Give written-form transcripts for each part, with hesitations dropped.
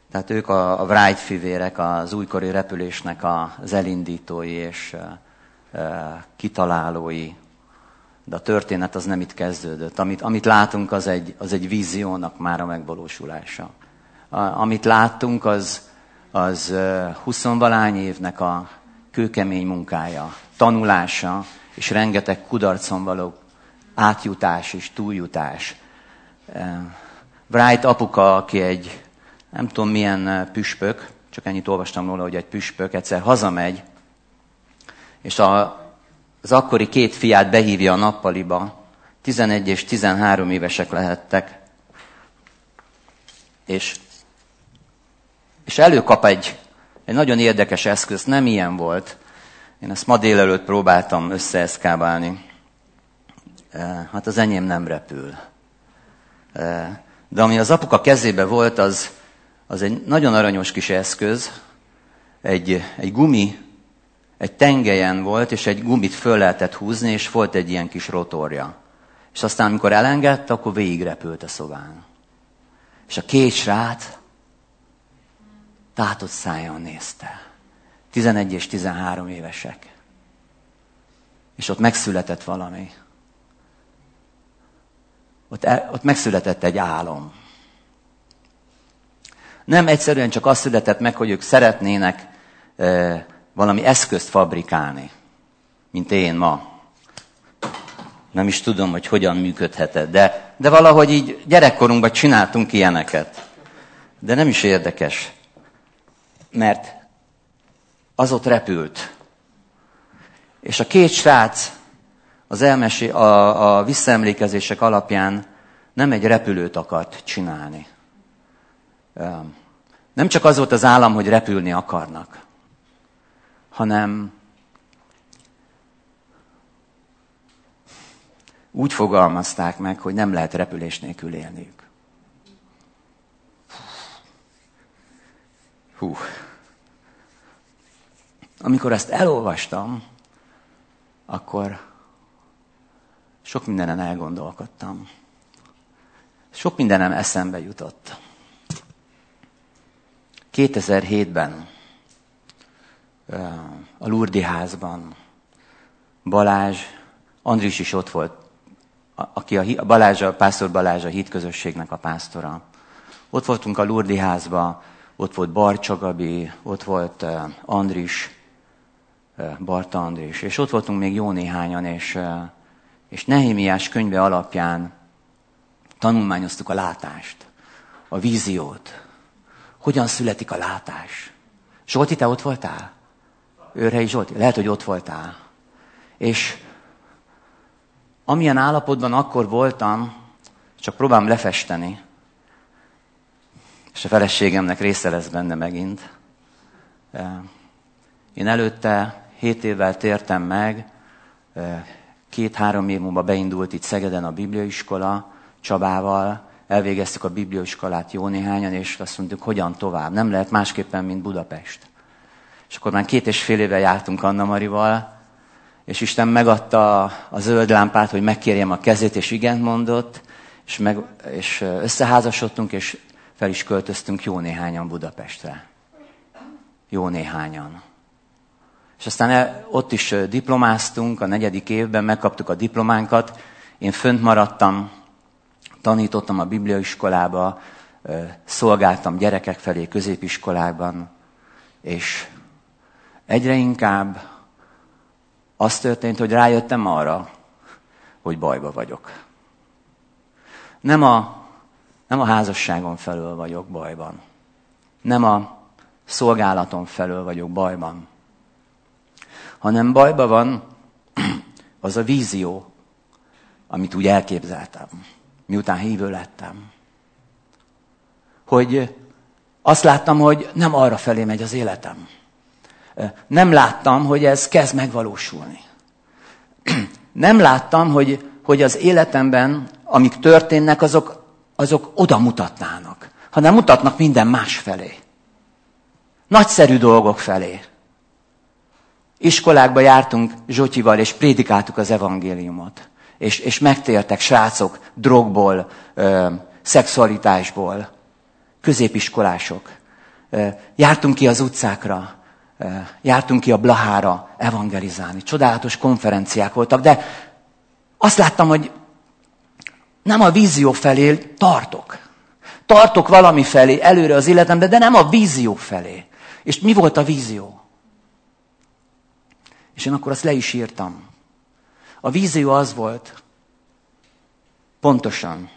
Tehát ők a Wright fivérek, az újkori repülésnek az elindítói és kitalálói. De a történet az nem itt kezdődött. Amit látunk, az egy víziónak már a megvalósulása. Amit láttunk, az 20-valány évnek a kőkemény munkája, tanulása, és rengeteg kudarcon való átjutás és túljutás. Wright apuka, aki egy nem tudom milyen püspök, csak ennyit olvastam róla, hogy egy püspök, egyszer hazamegy, és az akkori 2 fiát behívja a nappaliba, 11 és 13 évesek lehettek, és előkap egy nagyon érdekes eszköz, nem ilyen volt. Én ezt ma délelőtt próbáltam összeeszkábálni. Hát az enyém nem repül. De ami az apuka kezébe volt, az egy nagyon aranyos kis eszköz. Egy gumi, egy tengelyen volt, és egy gumit föl lehetett húzni, és volt egy ilyen kis rotorja. És aztán, amikor elengedte, akkor végigrepült a szobán. És a 2 srác tátott szájon nézte. 11 és 13 évesek. És ott megszületett valami. Ott megszületett egy álom. Nem egyszerűen csak az született meg, hogy ők szeretnének valami eszközt fabrikálni, mint én ma. Nem is tudom, hogy hogyan működhet, de valahogy így gyerekkorunkban csináltunk ilyeneket. De nem is érdekes, mert az ott repült. És a 2 srác a visszaemlékezések alapján nem egy repülőt akart csinálni. Nem csak az volt az állam, hogy repülni akarnak, hanem úgy fogalmazták meg, hogy nem lehet repülés nélkül élniük. Amikor ezt elolvastam, akkor sok mindenen elgondolkodtam. Sok mindenem eszembe jutott. 2007-ben a Lurdi házban Balázs, Andris is ott volt, aki a Pásztor Balázs a hitközösségnek a pásztora. Ott voltunk a Lurdi házban, ott volt Barcsa Gabi, ott volt Andris, Barta Andris, és ott voltunk még jó néhányan, és Nehémiás könyve alapján tanulmányoztuk a látást, a víziót. Hogyan születik a látás? Zsolti, te ott voltál? Őrhelyi Zsolti? Lehet, hogy ott voltál. És amilyen állapotban akkor voltam, csak próbálom lefesteni, és a feleségemnek része lesz benne megint. Én előtte 7 évvel tértem meg, 2-3 év múlva beindult itt Szegeden a bibliaiskola, Csabával, elvégeztük a bibliaiskolát jó néhányan, és azt mondtuk, hogyan tovább. Nem lehet másképpen, mint Budapest. És akkor már 2,5 éve jártunk Anna Marival, és Isten megadta a zöld lámpát, hogy megkérjem a kezét, és igent mondott, és összeházasodtunk, és fel is költöztünk jó néhányan Budapestre. Jó néhányan. És aztán ott is diplomáztunk, a 4. évben megkaptuk a diplománkat. Én fönt maradtam, tanítottam a bibliaiskolába, szolgáltam gyerekek felé középiskolában, és egyre inkább az történt, hogy rájöttem arra, hogy bajba vagyok. Nem a házasságom felől vagyok bajban. Nem a szolgálatom felől vagyok bajban. Hanem bajban van az a vízió, amit úgy elképzeltem, miután hívő lettem. Hogy azt láttam, hogy nem arra felé megy az életem. Nem láttam, hogy ez kezd megvalósulni. Nem láttam, hogy az életemben, amik történnek, azok oda mutatnának, hanem mutatnak minden más felé. Nagyszerű dolgok felé. Iskolákba jártunk Zsotyival, és prédikáltuk az evangéliumot. És megtértek srácok drogból, szexualitásból, középiskolások. Jártunk ki az utcákra, jártunk ki a Blahára evangelizálni. Csodálatos konferenciák voltak, de azt láttam, hogy nem a vízió felé tartok. Tartok valami felé előre az életembe, de nem a vízió felé. És mi volt a vízió? És én akkor azt le is írtam. A vízió az volt, pontosan,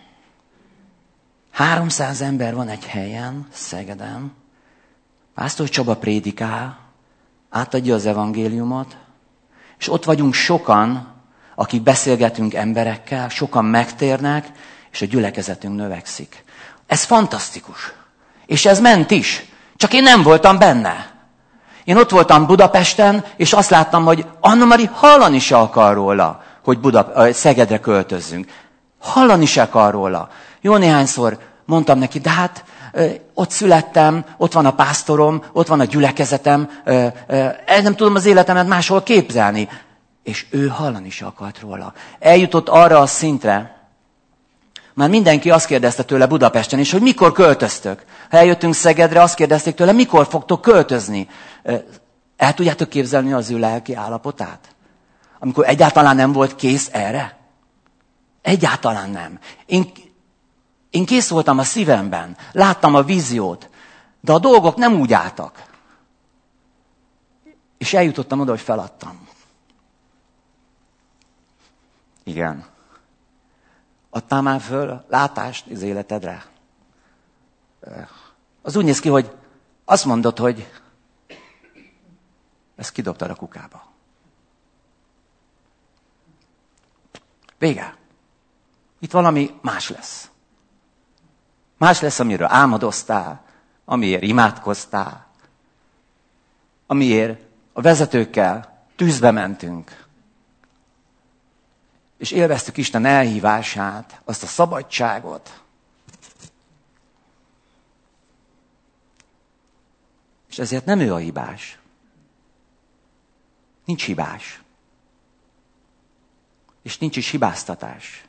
300 ember van egy helyen, Szegeden, Pásztor Csaba prédikál, átadja az evangéliumot, és ott vagyunk sokan, akik beszélgetünk emberekkel, sokan megtérnek, és a gyülekezetünk növekszik. Ez fantasztikus. És ez ment is. Csak én nem voltam benne. Én ott voltam Budapesten, és azt láttam, hogy Anna-Mari hallani se akar róla, hogy Szegedre költözzünk. Hallani se akar róla. Jó néhányszor mondtam neki, de hát ott születtem, ott van a pásztorom, ott van a gyülekezetem, nem tudom az életemet máshol képzelni. És ő hallani se akart róla. Eljutott arra a szintre, már mindenki azt kérdezte tőle Budapesten is, hogy mikor költöztök. Ha eljöttünk Szegedre, azt kérdezték tőle, mikor fogtok költözni. El tudjátok képzelni az ő lelki állapotát? Amikor egyáltalán nem volt kész erre? Egyáltalán nem. Én kész voltam a szívemben, láttam a víziót, de a dolgok nem úgy álltak. És eljutottam oda, hogy feladtam. Igen. Adtál már föl látást az életedre? Az úgy néz ki, hogy azt mondod, hogy ezt kidobtad a kukába. Vége. Itt valami más lesz. Más lesz, amiről álmodoztál, amiért imádkoztál, amiért a vezetőkkel tűzbe mentünk. És élveztük Isten elhívását, azt a szabadságot. És ezért nem ő a hibás. Nincs hibás. És nincs is hibáztatás.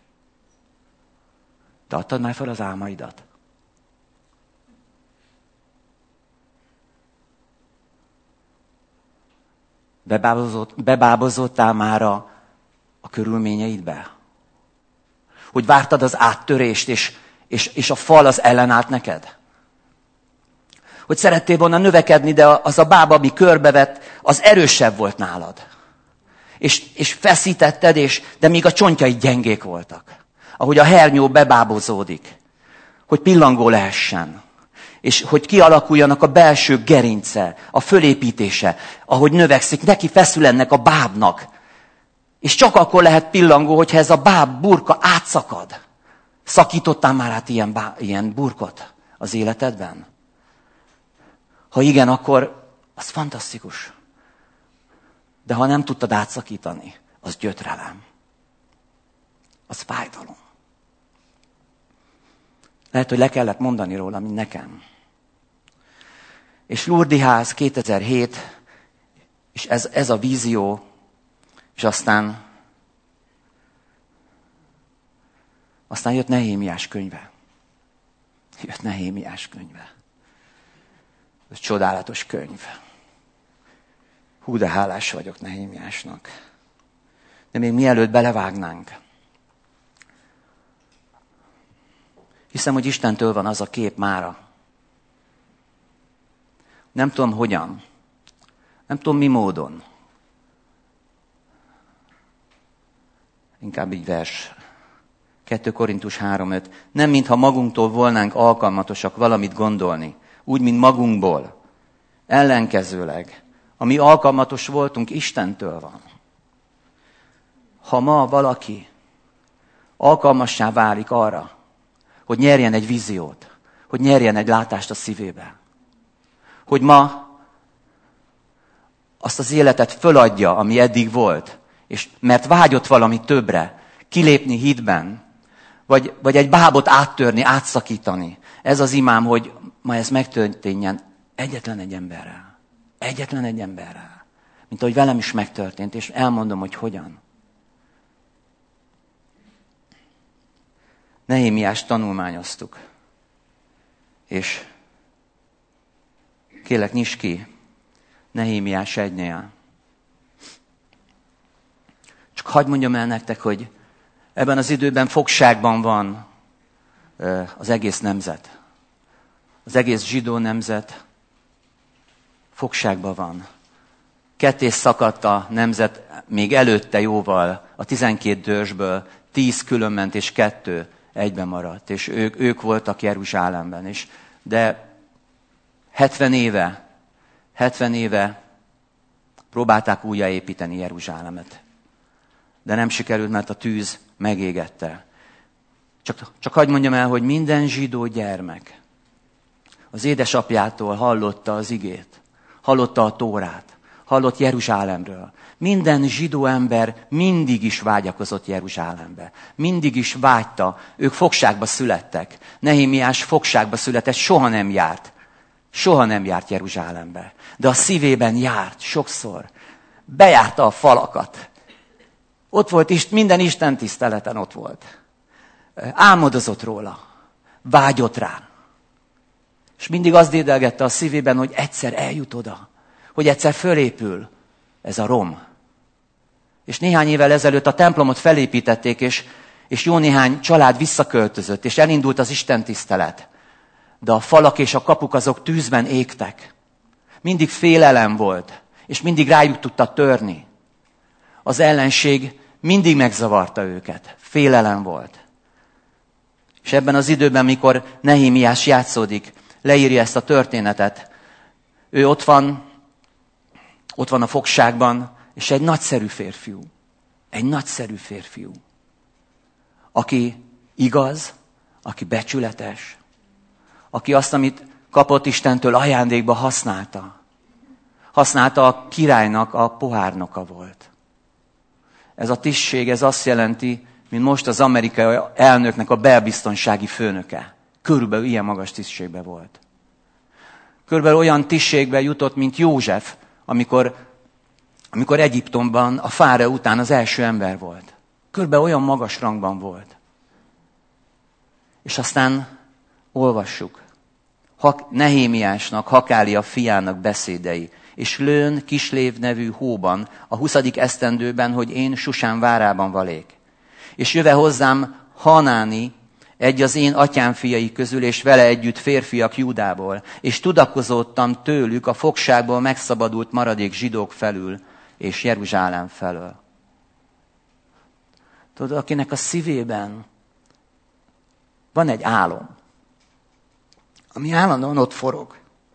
Te adtad már fel az álmaidat? Bebábozódtál már a körülményeidbe? Hogy vártad az áttörést, és a fal az ellenállt neked? Hogy szerettél volna növekedni, de az a báb, ami körbevett, az erősebb volt nálad. És feszítetted, de még a csontjaid gyengék voltak. Ahogy a hernyó bebábozódik, hogy pillangó lehessen. És hogy kialakuljanak a belső gerince, a fölépítése, ahogy növekszik, neki feszül ennek a bábnak. És csak akkor lehet pillangó, hogyha ez a báb burka átszakad. Szakítottál már át ilyen burkot az életedben? Ha igen, akkor az fantasztikus. De ha nem tudtad átszakítani, az gyötrelem. Az fájdalom. Lehet, hogy le kellett mondani róla, mint nekem. És Lurdiház 2007, és ez a vízió, és aztán jött Nehémiás könyve. Jött Nehémiás könyve. Ez csodálatos könyv. Hú, de hálás vagyok Nehémiásnak. De még mielőtt belevágnánk, hiszem, hogy Istentől van az a kép mára. Nem tudom hogyan. Nem tudom mi módon. Inkább így vers. 2 Korintus 3:5. Nem mintha magunktól volnánk alkalmatosak valamit gondolni. Úgy, mint magunkból. Ellenkezőleg. Ami alkalmatos voltunk, Istentől van. Ha ma valaki alkalmassá válik arra, hogy nyerjen egy víziót, hogy nyerjen egy látást a szívébe, hogy ma azt az életet föladja, ami eddig volt, és mert vágyott valami többre, kilépni hitben, vagy egy bábot áttörni, átszakítani. Ez az imám, hogy ma ez megtörténjen egyetlen egy emberrel. Egyetlen egy emberrel. Mint ahogy velem is megtörtént, és elmondom, hogy hogyan. Nehémiást tanulmányoztuk. És Kérlek, nyisd ki Nehémiás 1-nél. Csak hadd mondjam el nektek, hogy ebben az időben fogságban van az egész nemzet. Az egész zsidó nemzet fogságban van. Ketté szakadt a nemzet még előtte jóval, a 12 dörzsből 10 különment, és 2 egyben maradt. És ők voltak Jeruzsálemben is. De 70 éve próbálták újjáépíteni Jeruzsálemet. De nem sikerült, mert a tűz megégette. Csak hadd mondjam el, hogy minden zsidó gyermek az édesapjától hallotta az igét, hallotta a Tórát, hallott Jeruzsálemről. Minden zsidó ember mindig is vágyakozott Jeruzsálembe. Mindig is vágyta. Ők fogságba születtek. Nehémiás fogságba született, soha nem járt Jeruzsálembe. De a szívében járt sokszor. Bejárta a falakat. Ott volt, minden Isten tiszteleten ott volt. Álmodozott róla. Vágyott rá. És mindig azt dédelgette a szívében, hogy egyszer eljut oda. Hogy egyszer fölépül ez a rom. És néhány évvel ezelőtt a templomot felépítették, és jó néhány család visszaköltözött, és elindult az istentisztelet. De a falak és a kapuk azok tűzben égtek. Mindig félelem volt, és mindig rájuk tudta törni. Az ellenség mindig megzavarta őket. Félelem volt. És ebben az időben, mikor Nehémiás játszódik, leírja ezt a történetet. Ő ott van a fogságban, és egy nagyszerű férfiú, aki igaz, aki becsületes, aki azt, amit kapott Istentől ajándékba használta a királynak a pohárnoka volt. Ez a tisztség, ez azt jelenti, mint most az amerikai elnöknek a belbiztonsági főnöke. Körülbelül ilyen magas tisztségben volt. Körülbelül olyan tisztségbe jutott, mint József, amikor Egyiptomban a fáraó után az első ember volt. Körülbelül olyan magas rangban volt. És aztán olvassuk. Nehémiásnak, Hakália fiának beszédei. És lőn Kislév nevű hóban, a 20. esztendőben, hogy én Susán várában valék. És jöve hozzám Hanáni, egy az én atyám fiai közül, és vele együtt férfiak Júdából. És tudakozottam tőlük a fogságból megszabadult maradék zsidók felül, és Jeruzsálem felől. Tudod, akinek a szívében van egy álom, ami állandóan ott forog,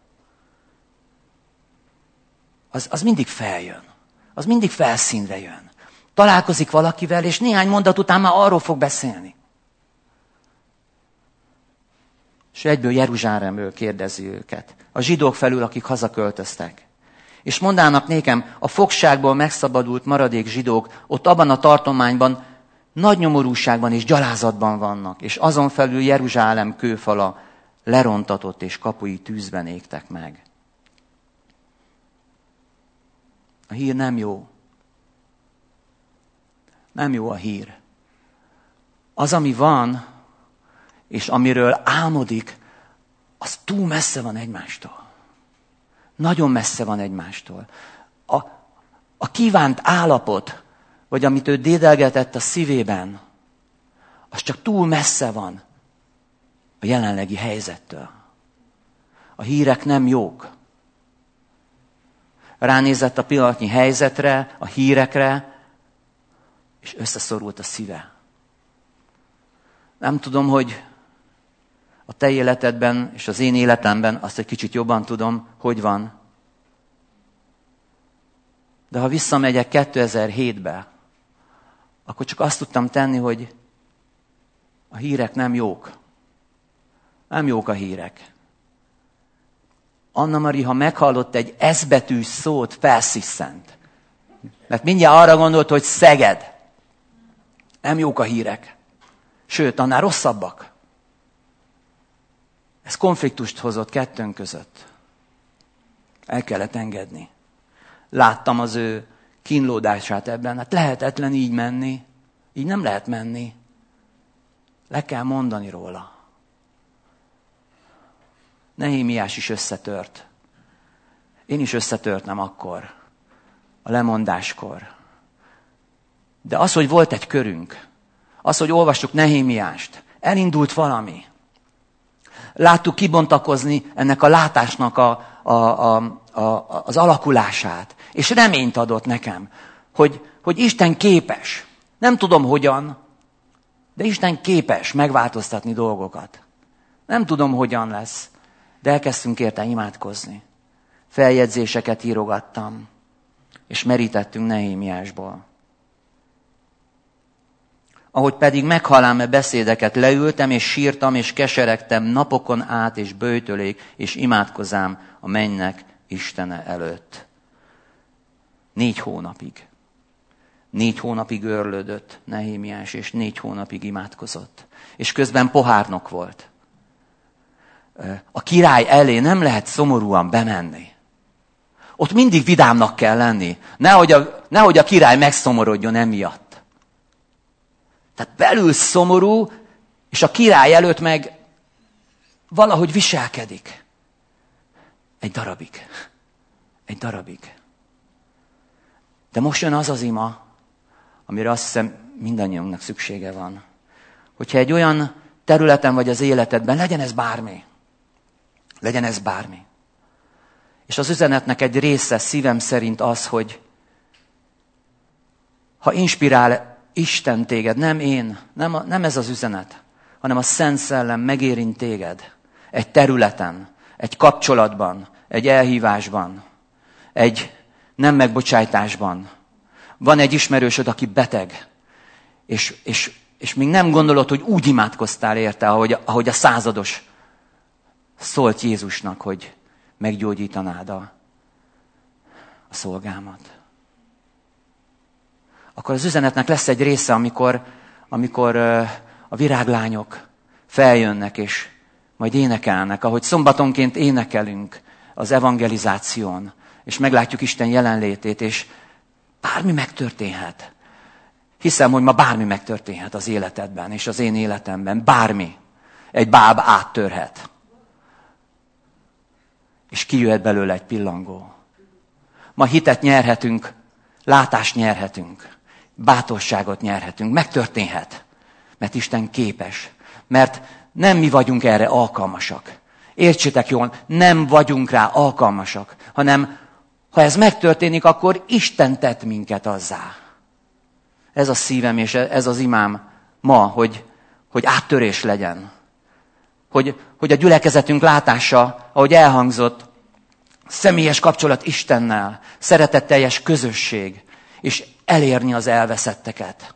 az mindig feljön. Az mindig felszínre jön. Találkozik valakivel, és néhány mondat után már arról fog beszélni. És egyből Jeruzsálemről kérdezi őket. A zsidók felül, akik hazaköltöztek. És mondának nékem, a fogságból megszabadult maradék zsidók ott abban a tartományban nagy nyomorúságban és gyalázatban vannak. És azon felül Jeruzsálem kőfala lerontatott, és kapui tűzben égtek meg. A hír nem jó. Nem jó a hír. Az, ami van, és amiről álmodik, az túl messze van egymástól. Nagyon messze van egymástól. A kívánt állapot, vagy amit ő dédelgetett a szívében, az csak túl messze van a jelenlegi helyzettől. A hírek nem jók. Ránézett a pillanatnyi helyzetre, a hírekre, és összeszorult a szíve. Nem tudom, hogy a te életedben és az én életemben, azt egy kicsit jobban tudom, hogy van. De ha visszamegyek 2007-be, akkor csak azt tudtam tenni, hogy a hírek nem jók. Nem jók a hírek. Anna-Mari, ha meghallott egy S betűs szót, felsziszent. Mert mindjárt arra gondolt, hogy Szeged. Nem jók a hírek. Sőt, annál rosszabbak. Ez konfliktust hozott kettőnk között. El kellett engedni. Láttam az ő kínlódását ebben. Hát lehetetlen így menni. Így nem lehet menni. Le kell mondani róla. Nehémiás is összetört. Én is összetörtem akkor, a lemondáskor. De az, hogy volt egy körünk, az, hogy olvastuk Nehémiást, elindult valami. Láttuk kibontakozni ennek a látásnak az alakulását. És reményt adott nekem, hogy Isten képes. Nem tudom hogyan, de Isten képes megváltoztatni dolgokat. Nem tudom, hogyan lesz, de elkezdtünk érte imádkozni. Feljegyzéseket írogattam, és merítettünk Nehémiásból. Ahogy pedig meghallám beszédeket, leültem, és sírtam, és keseregtem napokon át, és böjtölék, és imádkozám a mennynek Istene előtt. 4 hónapig. 4 hónapig őrlődött Nehémiás, és 4 hónapig imádkozott. És közben pohárnok volt. A király elé nem lehet szomorúan bemenni. Ott mindig vidámnak kell lenni. Nehogy a király megszomorodjon emiatt. Tehát belül szomorú, és a király előtt meg valahogy viselkedik. Egy darabig. De most jön az az ima, amire azt hiszem mindannyiunknak szüksége van. Hogyha egy olyan területen vagy az életedben, legyen ez bármi. És az üzenetnek egy része szívem szerint az, hogy ha inspirál Isten téged, nem én, nem ez az üzenet, hanem a Szent Szellem megérint téged egy területen, egy kapcsolatban, egy elhívásban, egy nem megbocsájtásban. Van egy ismerősöd, aki beteg, és még nem gondolod, hogy úgy imádkoztál érte, ahogy a százados szólt Jézusnak, hogy meggyógyítanád a szolgámat. Akkor az üzenetnek lesz egy része, amikor a viráglányok feljönnek, és majd énekelnek, ahogy szombatonként énekelünk az evangelizáción, és meglátjuk Isten jelenlétét, és bármi megtörténhet. Hiszem, hogy ma bármi megtörténhet az életedben, és az én életemben. Bármi. Egy báb áttörhet. És kijöhet belőle egy pillangó. Ma hitet nyerhetünk, látást nyerhetünk, bátorságot nyerhetünk, megtörténhet, mert Isten képes, mert nem mi vagyunk erre alkalmasak. Értsétek jól, nem vagyunk rá alkalmasak, hanem ha ez megtörténik, akkor Isten tett minket azzá. Ez a szívem és ez az imám ma, hogy áttörés legyen. Hogy a gyülekezetünk látása, ahogy elhangzott, személyes kapcsolat Istennel, szeretetteljes közösség, és elérni az elveszetteket.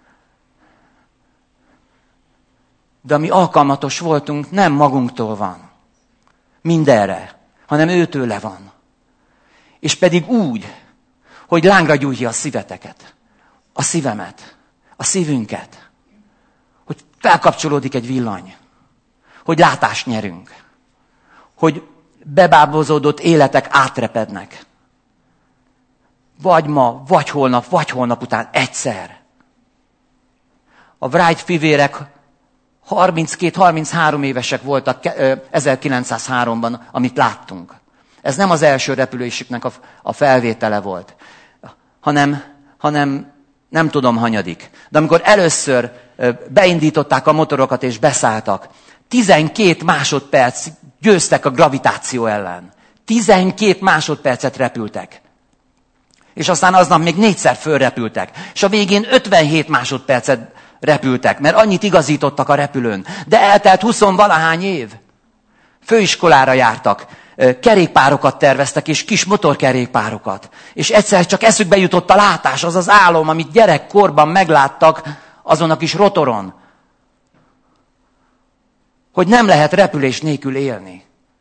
De ami alkalmatos voltunk, nem magunktól van. Mindenre, hanem őtőle van. És pedig úgy, hogy lángra gyújtja a szíveteket, a szívemet, a szívünket, hogy felkapcsolódik egy villany, hogy látást nyerünk, hogy bebábozódott életek átrepednek. Vagy ma, vagy holnap után egyszer. A Wright fivérek 32-33 évesek voltak 1903-ban, amit láttunk. Ez nem az első repülésüknek a felvétele volt, hanem nem tudom hanyadik. De amikor először beindították a motorokat és beszálltak, 12 másodperc győztek a gravitáció ellen. 12 másodpercet repültek. És aztán aznap még 4-szer fölrepültek. És a végén 57 másodpercet repültek, mert annyit igazítottak a repülőn. De eltelt 20-valahány év. Főiskolára jártak, kerékpárokat terveztek, és kis motorkerékpárokat. És egyszer csak eszükbe jutott a látás, az az álom, amit gyerekkorban megláttak azon a kis rotoron. Hogy nem lehet repülés nélkül élni.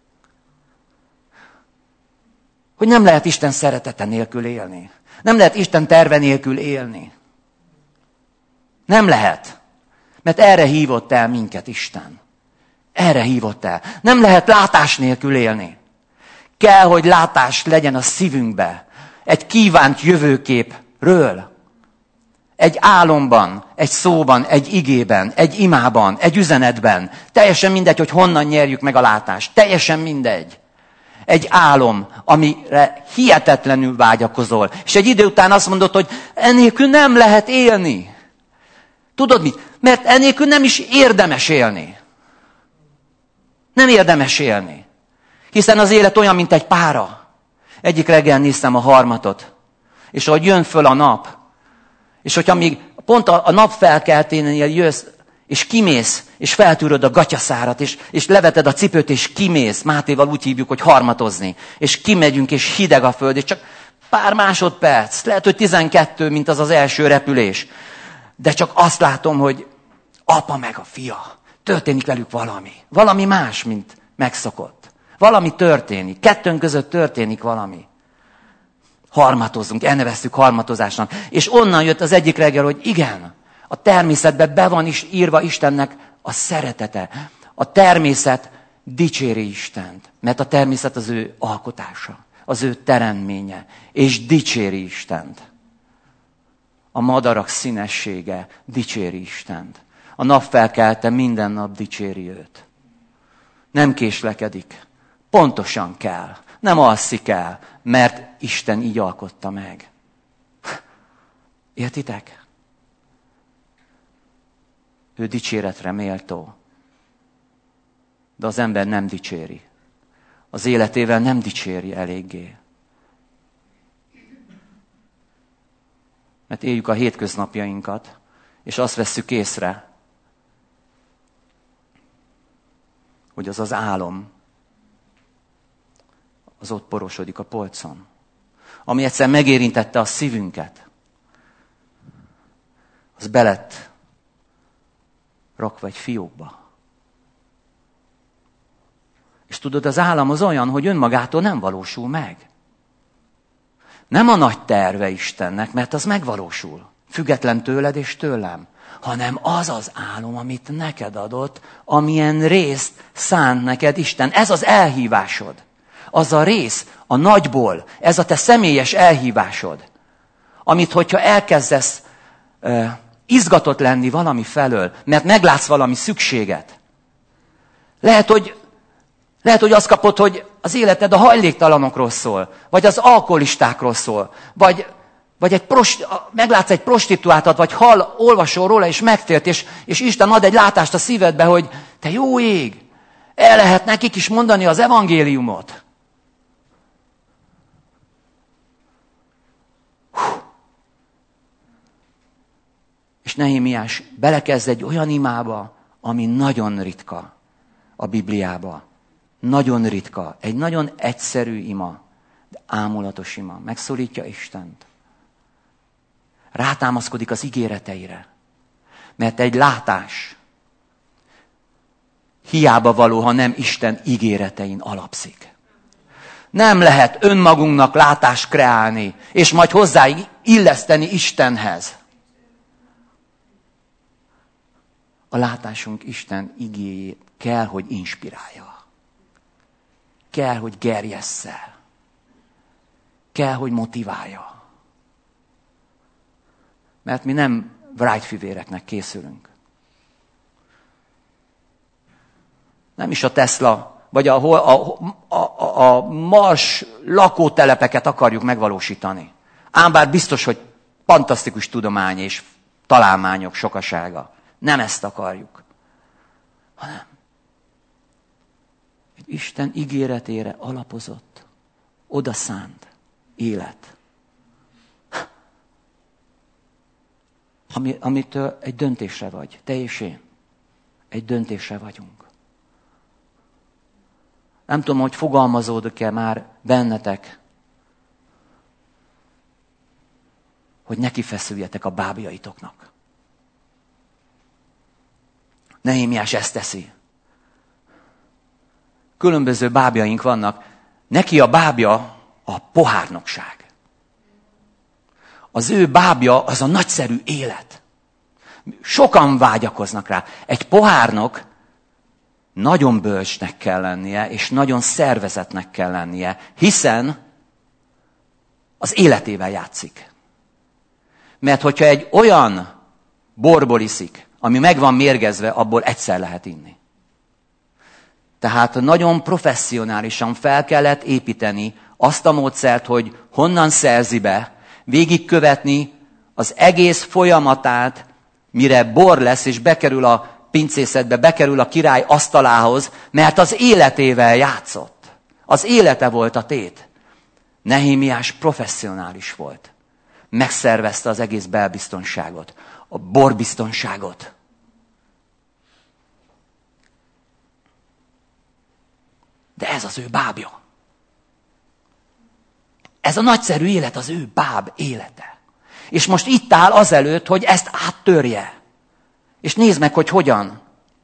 Hogy nem lehet Isten szeretete nélkül élni. Nem lehet Isten terve nélkül élni. Nem lehet. Mert erre hívott el minket Isten. Erre hívott el. Nem lehet látás nélkül élni. Kell, hogy látás legyen a szívünkbe. Egy kívánt jövőképről. Egy álomban, egy szóban, egy igében, egy imában, egy üzenetben. Teljesen mindegy, hogy honnan nyerjük meg a látást. Teljesen mindegy. egy álom, amire hihetetlenül vágyakozol. És egy idő után azt mondod, hogy ennélkül nem lehet élni. Tudod mit? Mert ennélkül nem is érdemes élni. Nem érdemes élni. Hiszen az élet olyan, mint egy pára. Egyik reggel néztem a harmatot, és ahogy jön föl a nap, és hogyha még pont a nap felkelténél jössz, és kimész, és feltűröd a gatyaszárat, és leveted a cipőt, és kimész. Mátéval úgy hívjuk, hogy harmatozni. És kimegyünk, és hideg a föld, és csak pár másodperc, lehet, hogy 12, mint az első repülés. De csak azt látom, hogy apa meg a fia, történik velük valami. Valami más, mint megszokott. Valami történik. Kettőnk között történik valami. Harmatozunk, elneveztük harmatozásnak. És onnan jött az egyik reggel, hogy igen, a természetben be van is írva Istennek a szeretete. A természet dicséri Istent, mert a természet az ő alkotása, az ő teremménye, és dicséri Istent. A madarak színessége dicséri Istent. A nap felkelte minden nap dicséri őt. Nem késlekedik, pontosan kell, nem alszik el, mert Isten így alkotta meg. Értitek? Ő dicséretre méltó. De az ember nem dicséri. Az életével nem dicséri eléggé. Mert éljük a hétköznapjainkat, és azt vesszük észre, hogy az az álom, az ott porosodik a polcon. Ami egyszer megérintette a szívünket, az belett rakva egy fiókba. És tudod, az álom az olyan, hogy önmagától nem valósul meg. Nem a nagy terve Istennek, mert az megvalósul. Független tőled és tőlem. Hanem az az álom, amit neked adott, amilyen részt szánt neked Isten. Ez az elhívásod. Az a rész a nagyból. Ez a te személyes elhívásod. Amit, hogyha elkezdesz izgatott lenni valami felől, mert meglátsz valami szükséget. Lehet, hogy azt kapod, hogy az életed a hajléktalanokról szól, vagy az alkoholistákról szól, vagy meglátsz egy prostituáltat, vagy olvasol róla, és megtért, és Isten ad egy látást a szívedbe, hogy te jó ég, el lehet nekik is mondani az evangéliumot. És Nehémiás belekezd egy olyan imába, ami nagyon ritka a Bibliába. Nagyon ritka. Egy nagyon egyszerű ima, de ámulatos ima. Megszólítja Istent. Rátámaszkodik az ígéreteire. Mert egy látás hiába való, ha nem Isten ígéretein alapszik. Nem lehet önmagunknak látást kreálni, és majd hozzá illeszteni Istenhez. A látásunk Isten igéjét kell, hogy inspirálja. Kell, hogy gerjessze. Kell, hogy motiválja. Mert mi nem Wright-fivéreknek készülünk. Nem is a Tesla, vagy a Mars lakótelepeket akarjuk megvalósítani. Ám bár biztos, hogy fantasztikus tudomány és találmányok sokasága. Nem ezt akarjuk, hanem egy Isten ígéretére alapozott, odaszánt élet. Amitől egy döntésre vagy, te és én. Egy döntésre vagyunk. Nem tudom, hogy fogalmazódik-e már bennetek, hogy neki feszüljetek a bábjaitoknak. Nehémiás ezt teszi. Különböző bábjaink vannak. Neki a bábja a pohárnokság. Az ő bábja az a nagyszerű élet. Sokan vágyakoznak rá. Egy pohárnok nagyon bölcsnek kell lennie, és nagyon szervezetnek kell lennie, hiszen az életével játszik. Mert hogyha egy olyan borból iszik, ami meg van mérgezve, abból egyszer lehet inni. Tehát nagyon professzionálisan fel kellett építeni azt a módszert, hogy honnan szerzi be, végigkövetni az egész folyamatát, mire bor lesz, és bekerül a pincészetbe, bekerül a király asztalához, mert az életével játszott. Az élete volt a tét. Nehémiás professzionális volt. Megszervezte az egész belbiztonságot, a borbiztonságot. De ez az ő bábja. Ez a nagyszerű élet az ő báb élete. És most itt áll azelőtt, hogy ezt áttörje. És nézd meg, hogy hogyan.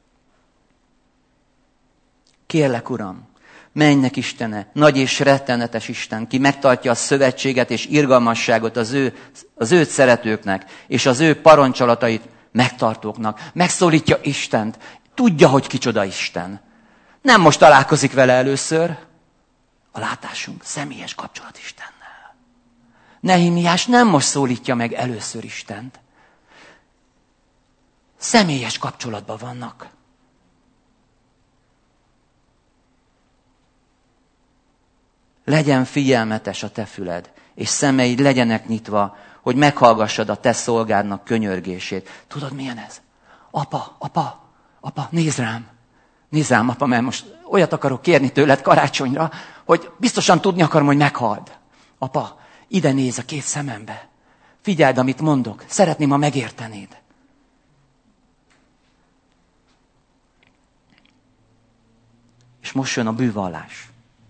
Kérlek, Uram, mennynek Istene, nagy és rettenetes Isten, ki megtartja a szövetséget és irgalmasságot az őt szeretőknek, és az ő parancsolatait megtartóknak. Megszólítja Istent. Tudja, hogy kicsoda Isten. Nem most találkozik vele először. A látásunk személyes kapcsolat Istennel. Nehémiás nem most szólítja meg először Istent. Személyes kapcsolatban vannak. Legyen figyelmetes a te füled, és szemeid legyenek nyitva, hogy meghallgassad a te szolgádnak könyörgését. Tudod, milyen ez? Apa, nézd rám. Nézd rám, apa, mert most olyat akarok kérni tőled karácsonyra, hogy biztosan tudni akarom, hogy meghald. Apa, ide néz a két szemembe. Figyeld, amit mondok. Szeretném, ha megértenéd. És most jön a bűvallás.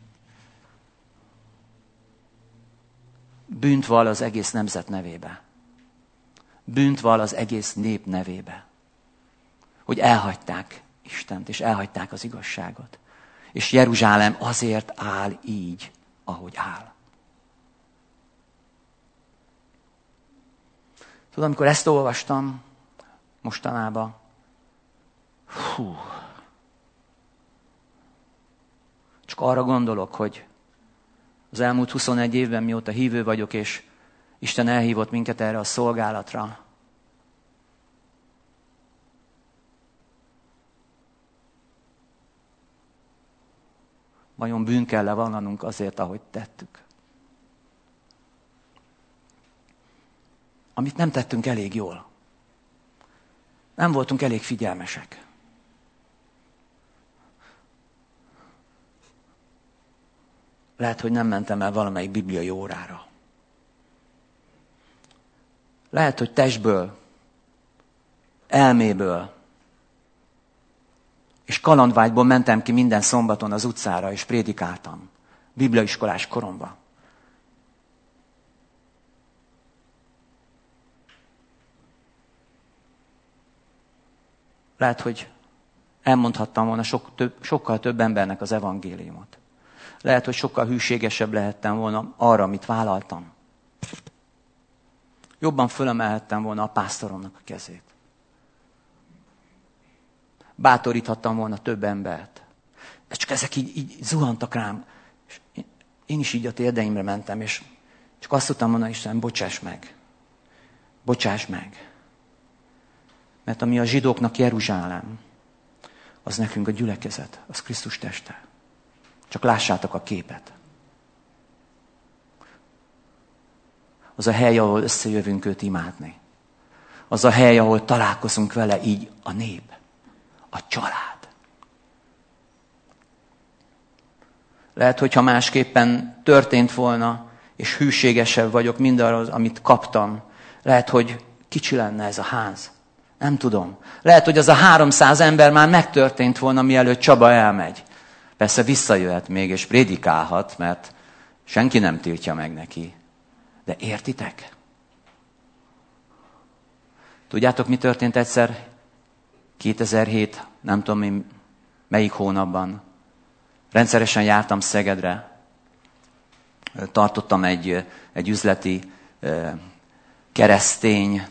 Bűnt vall az egész nemzet nevébe. Bűnt vall az egész nép nevébe. Hogy elhagyták Istent, és elhagyták az igazságot. És Jeruzsálem azért áll így, ahogy áll. Tudod, amikor ezt olvastam mostanában, csak arra gondolok, hogy az elmúlt 21 évben, mióta hívő vagyok, és Isten elhívott minket erre a szolgálatra, vajon bűn kell levallanunk azért, ahogy tettük? Amit nem tettünk elég jól. Nem voltunk elég figyelmesek. Lehet, hogy nem mentem el valamelyik bibliai órára. Lehet, hogy testből, elméből és kalandvágyból mentem ki minden szombaton az utcára, és prédikáltam. Bibliaiskolás koromban. Lehet, hogy elmondhattam volna sokkal több embernek az evangéliumot. Lehet, hogy sokkal hűségesebb lehettem volna arra, amit vállaltam. Jobban fölemelhettem volna a pásztoromnak a kezét. Bátoríthattam volna több embert. De csak ezek így zuhantak rám. És én is így a térdeimre mentem, és csak azt tudtam mondani, Isten, bocsáss meg. Bocsáss meg. Mert ami a zsidóknak Jeruzsálem, az nekünk a gyülekezet, az Krisztus teste. Csak lássátok a képet. Az a hely, ahol összejövünk őt imádni. Az a hely, ahol találkozunk vele így a nép, a család. Lehet, hogyha másképpen történt volna, és hűségesebb vagyok mindarra, amit kaptam, lehet, hogy kicsi lenne ez a ház. Nem tudom. Lehet, hogy az a 300 ember már megtörtént volna, mielőtt Csaba elmegy. Persze visszajöhet még, és prédikálhat, mert senki nem tiltja meg neki. De értitek? Tudjátok, mi történt egyszer? 2007, nem tudom melyik hónapban. Rendszeresen jártam Szegedre. Tartottam egy üzleti keresztény,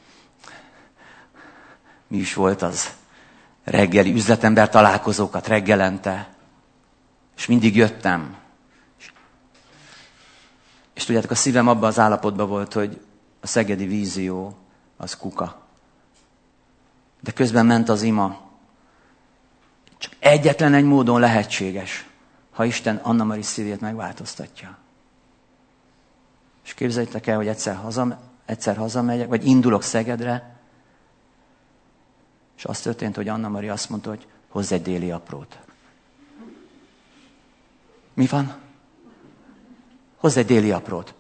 mi is volt az, reggeli üzletember találkozókat reggelente. És mindig jöttem. És tudjátok, a szívem abban az állapotban volt, hogy a szegedi vízió az kuka. De közben ment az ima. Csak egyetlen egy módon lehetséges, ha Isten Anna Mari szívét megváltoztatja. És képzeljétek el, hogy egyszer hazamegyek, vagy indulok Szegedre, és az történt, hogy Anna Mari azt mondta, hogy hozz egy déli aprót. Mi van? Hozz egy déli aprót.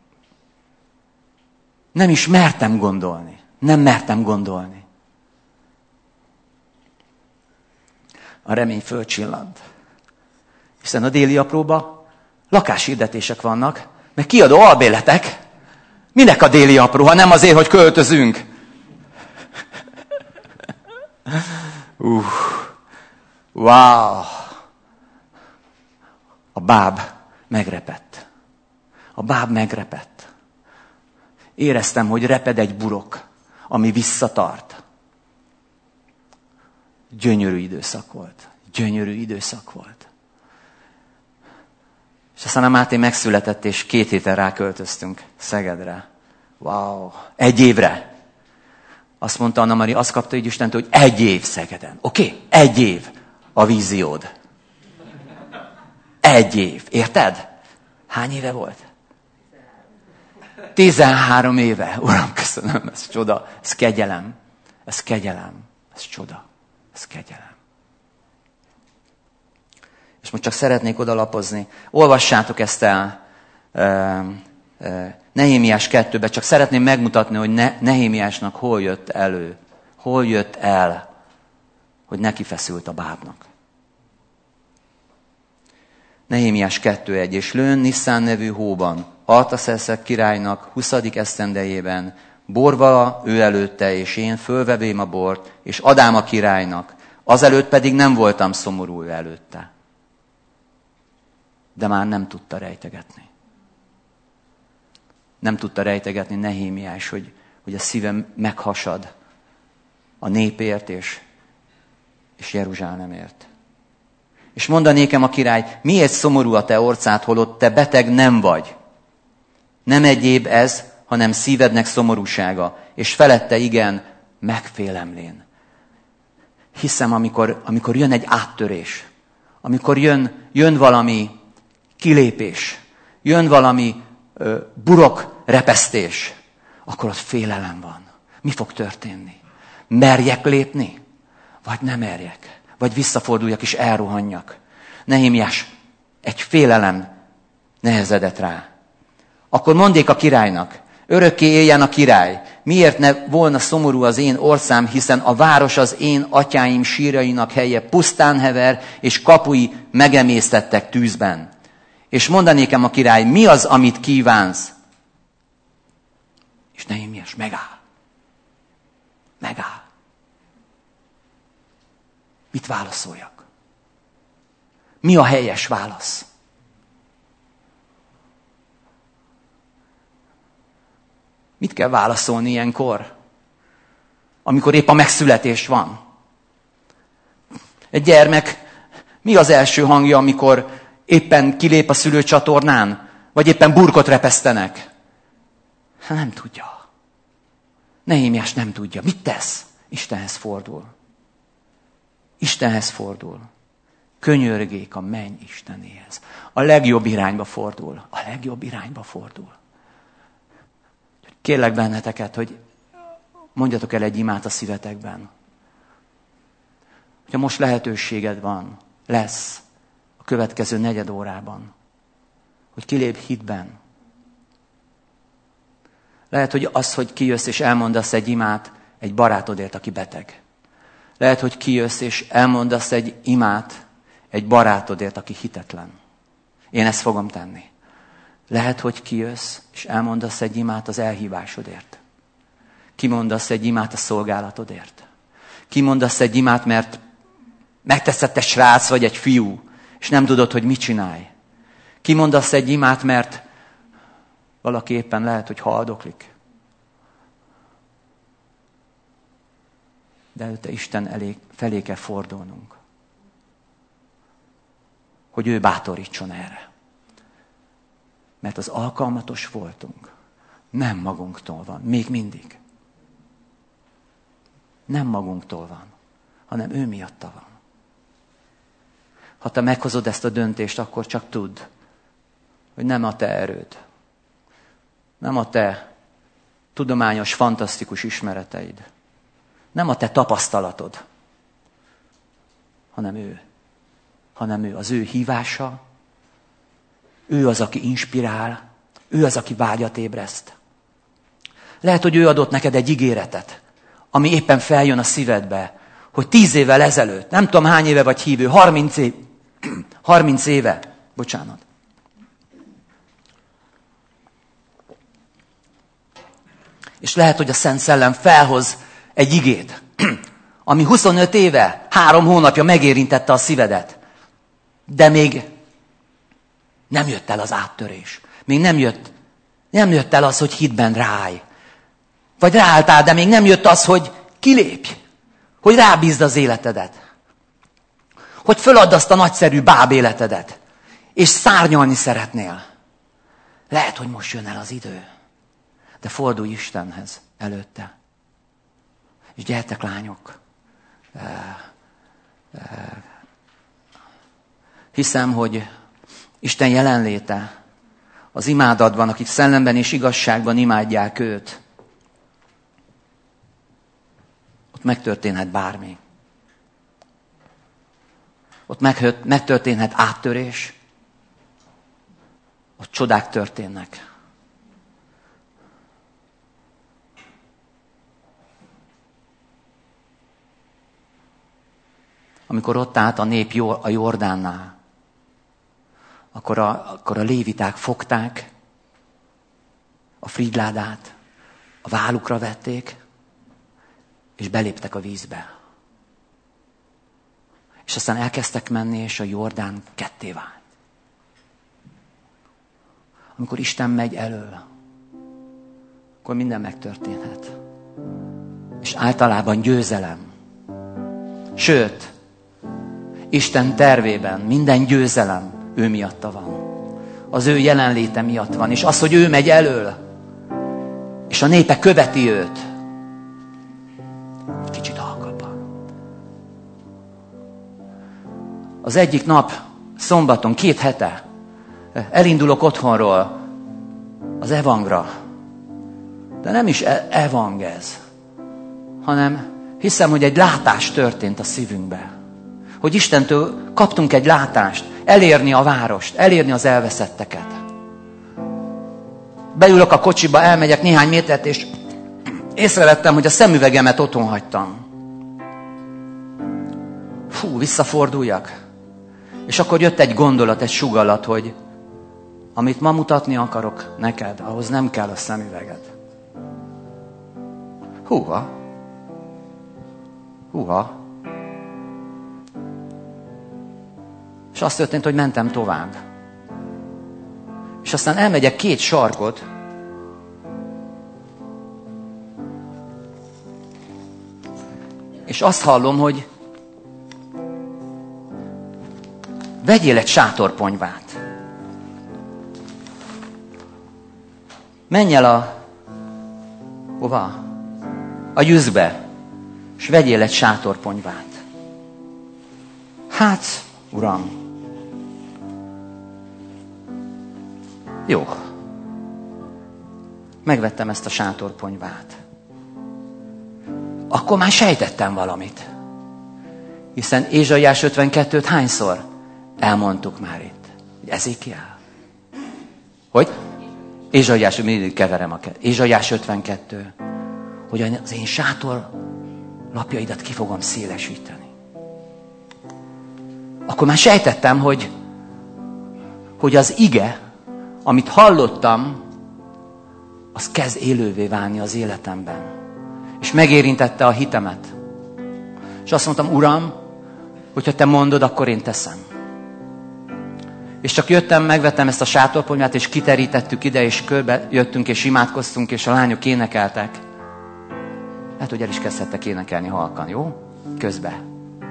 Nem is mertem gondolni. Nem mertem gondolni. A remény fölcsillant. Hiszen a déli apróba lakáshirdetések vannak, meg kiadó albérletek. Minek a déli apró, ha nem azért, hogy költözünk? Wow! A báb megrepett. A báb megrepett. Éreztem, hogy reped egy burok, ami visszatart. Gyönyörű időszak volt. Gyönyörű időszak volt. És aztán a Máté megszületett, és 2 héten ráköltöztünk Szegedre. Wow! 1 évre. Azt mondta Anna Mari, azt kapta így Istentől, hogy 1 év Szegeden. Oké? 1 év a víziód. 1 év. Érted? Hány éve volt? 13 éve. Uram, köszönöm, ez csoda. Ez kegyelem. Ez kegyelem. Ez csoda. Ez kegyelem. És most csak szeretnék odalapozni. Olvassátok ezt el Nehémiás 2-be. Csak szeretném megmutatni, hogy Nehémiásnak hol jött elő. Hol jött el, hogy neki feszült a bábnak. Nehémiás 2.1. És lőn Nisszán nevű hóban, Artaszerszeg királynak 20. esztendejében, borva ő előtte, és én fölvevém a bort, és adám a királynak. Azelőtt pedig nem voltam szomorú ő előtte. De már nem tudta rejtegetni. Nem tudta rejtegetni Nehémiás, hogy a szívem meghasad a népért és Jeruzsálemért. És mondanékem a király, miért szomorú a te orcád, holott te beteg nem vagy? Nem egyéb ez, hanem szívednek szomorúsága, és felette igen, megfélemlén. Hiszem, amikor jön egy áttörés, amikor jön valami kilépés, jön valami burokrepesztés, akkor ott félelem van. Mi fog történni? Merjek lépni? Vagy nem merjek? Vagy visszaforduljak és elrohanjak? Nehémiás, egy félelem nehezedett rá. Akkor mondék a királynak, örökké éljen a király, miért ne volna szomorú az én orcám, hiszen a város az én atyáim sírjainak helye pusztán hever, és kapui megemésztettek tűzben. És mondanékem a király, mi az, amit kívánsz? És Nehémiás megáll. Megáll. Mit válaszoljak? Mi a helyes válasz? Mit kell válaszolni ilyenkor? Amikor épp a megszületés van. Egy gyermek, mi az első hangja, amikor éppen kilép a szülőcsatornán? Vagy éppen burkot repesztenek? Nem tudja. Nehémiás nem tudja. Mit tesz? Istenhez fordul. Istenhez fordul. Könyörgék a menny Istenéhez. A legjobb irányba fordul. A legjobb irányba fordul. Kérlek benneteket, hogy mondjatok el egy imát a szívetekben. Hogyha most lehetőséged van, lesz a következő 4 órában, hogy kilépj hitben. Lehet, hogy az, hogy kijössz és elmondasz egy imát egy barátodért, aki beteg. Lehet, hogy kijössz és elmondasz egy imát egy barátodért, aki hitetlen. Én ezt fogom tenni. Lehet, hogy kijössz és elmondasz egy imát az elhívásodért. Kimondasz egy imát a szolgálatodért. Kimondasz egy imát, mert megteszed te srác vagy egy fiú, és nem tudod, hogy mit csinálj. Kimondasz egy imát, mert valaki éppen lehet, hogy haldoklik. De előtte Isten felé kell fordulnunk. Hogy ő bátorítson erre. Mert az alkalmatos voltunk. Nem magunktól van. Még mindig. Nem magunktól van, hanem ő miatta van. Ha te meghozod ezt a döntést, akkor csak tudd, hogy nem a te erőd, nem a te tudományos, fantasztikus ismereteid, nem a te tapasztalatod, hanem ő. Hanem ő, az ő hívása, ő az, aki inspirál, ő az, aki vágyat ébreszt. Lehet, hogy ő adott neked egy ígéretet, ami éppen feljön a szívedbe, hogy 10 évvel ezelőtt, nem tudom hány éve vagy hívő, 30 éve, bocsánat. És lehet, hogy a Szent Szellem felhoz egy igét, ami 25 éve, 3 hónapja megérintette a szívedet. De még nem jött el az áttörés. Még nem jött el az, hogy hitben ráállj. Vagy ráálltál, de még nem jött az, hogy kilépj. Hogy rábízd az életedet. Hogy föladd azt a nagyszerű báb életedet. És szárnyalni szeretnél. Lehet, hogy most jön el az idő. De fordulj Istenhez előtte. És gyertek, lányok. Hiszem, hogy Isten jelenléte az imádatban, akik szellemben és igazságban imádják őt, ott megtörténhet bármi. Ott megtörténhet áttörés, ott csodák történnek. Amikor ott állt a nép a Jordánnál, akkor a léviták fogták a frigyládát, a vállukra vették, és beléptek a vízbe. És aztán elkezdtek menni, és a Jordán ketté vált. Amikor Isten megy elől, akkor minden megtörténhet. És általában győzelem. Sőt, Isten tervében minden győzelem ő miatta van. Az ő jelenléte miatt van. És az, hogy ő megy elől, és a népe követi őt, kicsit halkabban. Az egyik nap, szombaton, 2 hete elindulok otthonról az evangra. De nem is evang ez, hanem hiszem, hogy egy látás történt a szívünkbe. Hogy Istentől kaptunk egy látást, elérni a várost, elérni az elveszetteket. Beülök a kocsiba, elmegyek néhány métert, és észrevettem, hogy a szemüvegemet otthon hagytam. Visszaforduljak. És akkor jött egy gondolat, egy sugallat, hogy amit ma mutatni akarok neked, ahhoz nem kell a szemüveged. Húha. És az történt, hogy mentem tovább. És aztán elmegyek 2 sarkot, és azt hallom, hogy vegyél egy sátorponyvát. Menj el hova? A Jüszbe, és vegyél egy sátorponyvát. Hát, Uram, jó. Megvettem ezt a sátorponyvát. Akkor már sejtettem valamit. Hiszen Ézsaiás 52-t hányszor elmondtuk már itt? Ezékiel. Hogy? Ézsaiás, mindig keverem a Ézsaiás 52. Hogy az én sátor lapjaidat ki fogom szélesíteni. Akkor már sejtettem, hogy az ige, amit hallottam, az kezd élővé válni az életemben. És megérintette a hitemet. És azt mondtam, Uram, hogyha te mondod, akkor én teszem. És csak jöttem, megvettem ezt a sátorponyvát, és kiterítettük ide, és körbe jöttünk, és imádkoztunk, és a lányok énekeltek. Hát, hogy el is kezdhettek énekelni halkan, jó? Közbe.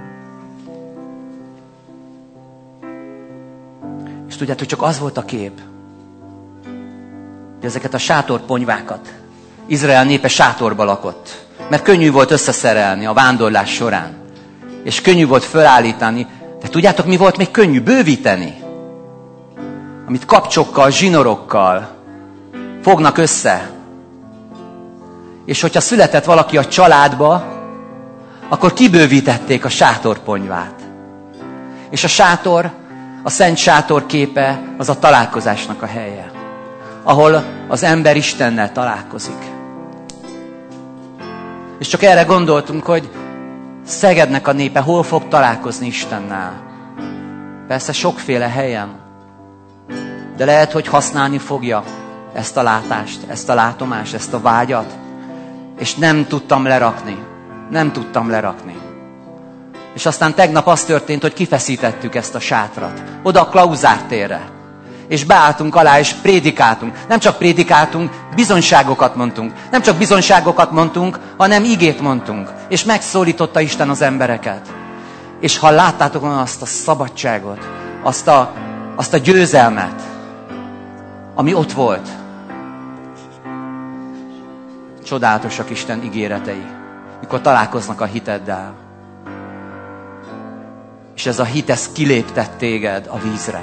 És tudjátok, csak az volt a kép, hogy ezeket a sátorponyvákat Izrael népe sátorba lakott. Mert könnyű volt összeszerelni a vándorlás során. És könnyű volt fölállítani. De tudjátok, mi volt még könnyű? Bővíteni. Amit kapcsokkal, zsinorokkal fognak össze. És hogyha született valaki a családba, akkor kibővítették a sátorponyvát. És a sátor, a szent sátor képe, az a találkozásnak a helye. Ahol az ember Istennel találkozik. És csak erre gondoltunk, hogy Szegednek a népe hol fog találkozni Istennel. Persze sokféle helyen. De lehet, hogy használni fogja ezt a látást, ezt a látomást, ezt a vágyat. És nem tudtam lerakni. Nem tudtam lerakni. És aztán tegnap az történt, hogy kifeszítettük ezt a sátrat. Oda a Klauzár térre. És beálltunk alá, és prédikáltunk. Nem csak prédikáltunk, bizonyságokat mondtunk. Nem csak bizonyságokat mondtunk, hanem igét mondtunk. És megszólította Isten az embereket. És ha láttátok volna azt a szabadságot, azt a győzelmet, ami ott volt. Csodálatosak Isten ígéretei, mikor találkoznak a hiteddel. És ez a hit, ez kiléptett téged a vízre.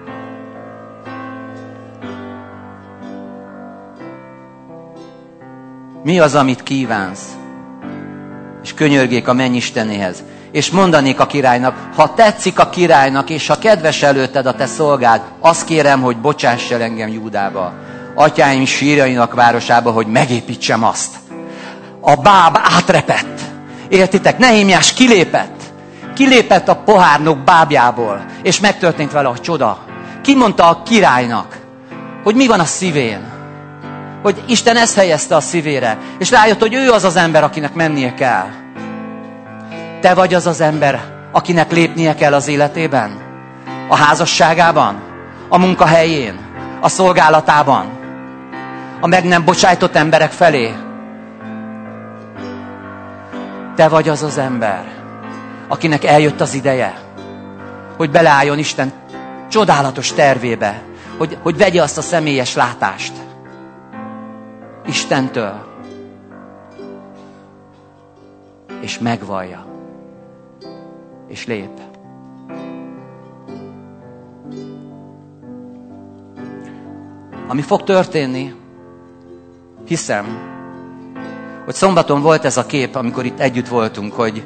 Mi az, amit kívánsz? És könyörgék a mennyistenéhez. És mondanék a királynak, ha tetszik a királynak, és ha kedves előtted a te szolgád, azt kérem, hogy bocsáss el engem Júdába, atyáim sírjainak városába, hogy megépítsem azt. A báb átrepett. Értitek? Nehémiás kilépett a pohárnok bábjából, és megtörtént vele a csoda. Kimondta a királynak, hogy mi van a szívén. Hogy Isten ezt helyezte a szívére, és rájött, hogy ő az az ember, akinek mennie kell. Te vagy az az ember, akinek lépnie kell az életében? A házasságában? A munkahelyén? A szolgálatában? A meg nem bocsájtott emberek felé? Te vagy az az ember, akinek eljött az ideje, hogy beleálljon Isten csodálatos tervébe, hogy vegye azt a személyes látást Istentől, és megvallja, és lép. Ami fog történni, hiszem, hogy szombaton volt ez a kép, amikor itt együtt voltunk, hogy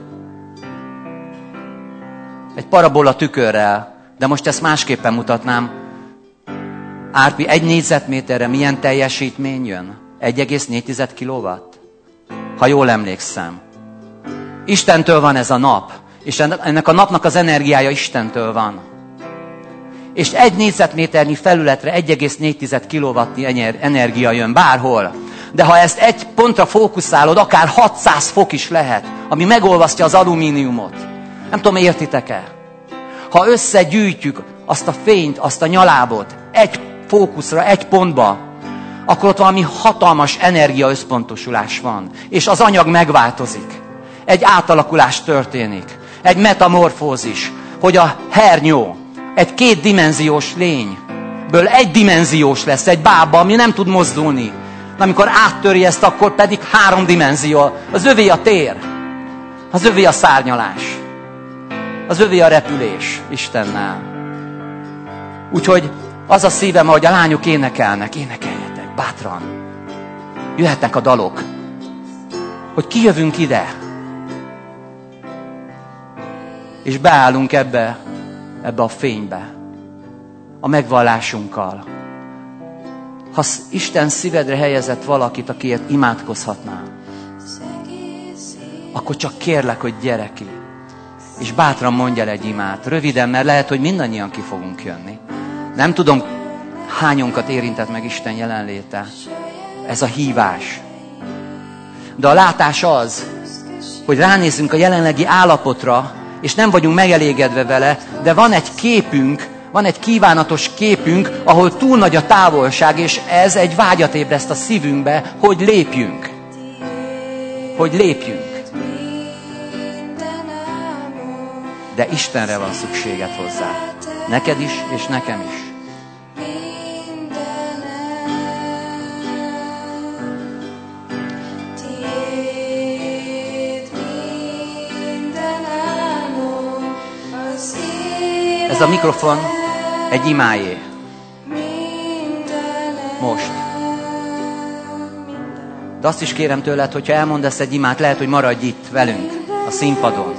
egy parabola tükörrel, de most ezt másképpen mutatnám. Árpi, 1 négyzetméterre milyen teljesítmény jön? 1,4 kilowatt? Ha jól emlékszem. Istentől van ez a nap, és ennek a napnak az energiája Istentől van. És 1 négyzetméternyi felületre 1,4 kilowattnyi energia jön bárhol. De ha ezt egy pontra fókuszálod, akár 600 fok is lehet, ami megolvasztja az alumíniumot. Nem tudom, értitek-e? Ha összegyűjtjük azt a fényt, azt a nyalábot egy fókuszra, egy pontba, akkor ott valami hatalmas energiaösszpontosulás van. És az anyag megváltozik. Egy átalakulás történik. Egy metamorfózis. Hogy a hernyó egy 2 dimenziós lényből 1 dimenziós lesz, egy bába, ami nem tud mozdulni. Amikor áttöri ezt, akkor pedig 3 dimenzió. Az övé a tér. Az övé a szárnyalás. Az övé a repülés Istennel. Úgyhogy az a szívem, ahogy a lányok énekeljetek, bátran. Jöhetnek a dalok. Hogy kijövünk ide. És beállunk ebbe a fénybe. A megvallásunkkal. Ha Isten szívedre helyezett valakit, akiért imádkozhatnál, akkor csak kérlek, hogy gyere ki. És bátran mondj el egy imát. Röviden, mert lehet, hogy mindannyian ki fogunk jönni. Nem tudom, hányunkat érintett meg Isten jelenléte. Ez a hívás. De a látás az, hogy ránézzünk a jelenlegi állapotra, és nem vagyunk megelégedve vele, de van egy képünk, van egy kívánatos képünk, ahol túl nagy a távolság, és ez egy vágyat ébreszt a szívünkbe, hogy lépjünk. Hogy lépjünk. De Istenre van szükséged hozzá. Neked is, és nekem is. See Ez a mikrofon egy imájé. Most. De azt is kérem tőled, hogyha elmondasz egy imát, lehet, hogy maradj itt velünk a színpadon.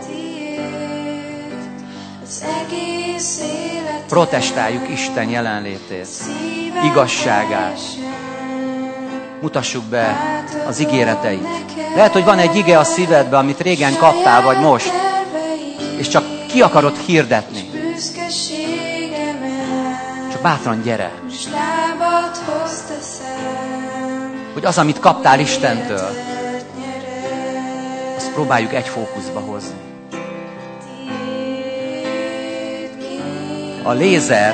Protestáljuk Isten jelenlétét, igazságát. Mutassuk be az ígéreteit. Lehet, hogy van egy ige a szívedben, amit régen kaptál, vagy most, és csak ki akarod hirdetni. Csak bátran gyere. Hogy az, amit kaptál Istentől, azt próbáljuk egy fókuszba hozni. A lézer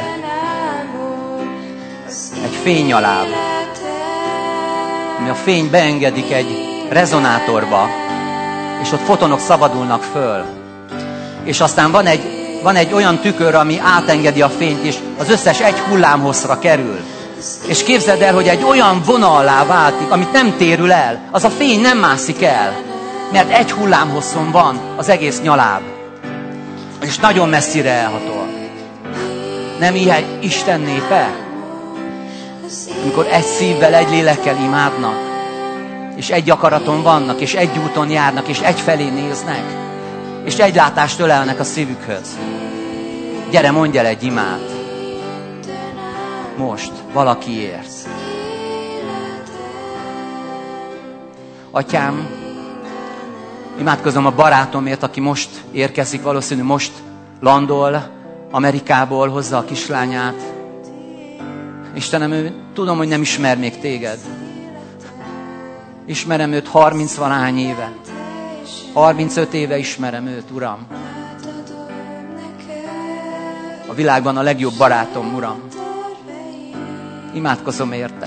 egy fénynyaláb, ami a fény beengedik egy rezonátorba, és ott fotonok szabadulnak föl. És aztán van egy olyan tükör, ami átengedi a fényt, és az összes egy hullámhosszra kerül. És képzeld el, hogy egy olyan vonallá váltik, amit nem térül el, az a fény nem mászik el, mert egy hullámhosszon van az egész nyaláb. És nagyon messzire elhatol. Nem ilyen Isten népe? Amikor egy szívvel, egy lélekkel imádnak, és egy akaraton vannak, és egy úton járnak, és egyfelé néznek, és egy látást ölelnek a szívükhöz. Gyere, mondj el egy imát. Most, valakiért. Atyám, imádkozom a barátomért, aki most érkezik, valószínű most landol Amerikából, hozza a kislányát. Istenem, ő tudom, hogy nem ismer még téged. Ismerem őt 30-valahány éve. 35 éve ismerem őt, Uram. A világban a legjobb barátom, Uram. Imádkozom érte.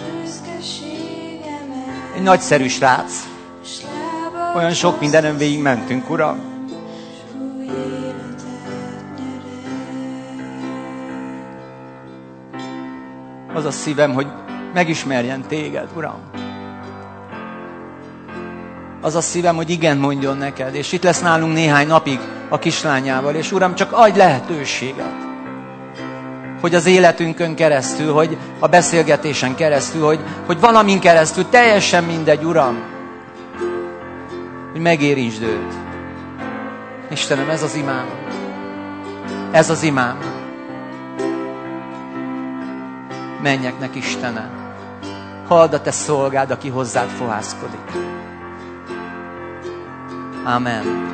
Egy nagyszerű srác. Olyan sok mindenen végig mentünk, Uram. Az a szívem, hogy megismerjen téged, Uram. Az a szívem, hogy igen mondjon neked, és itt lesz nálunk néhány napig a kislányával, és Uram, csak adj lehetőséget, hogy az életünkön keresztül, hogy a beszélgetésen keresztül, hogy valamin keresztül, teljesen mindegy, Uram, hogy megérintsd őt. Istenem, ez az imám. Ez az imám. Mennyeknek Istene, halld a te szolgád, aki hozzád fohászkodik. Amen.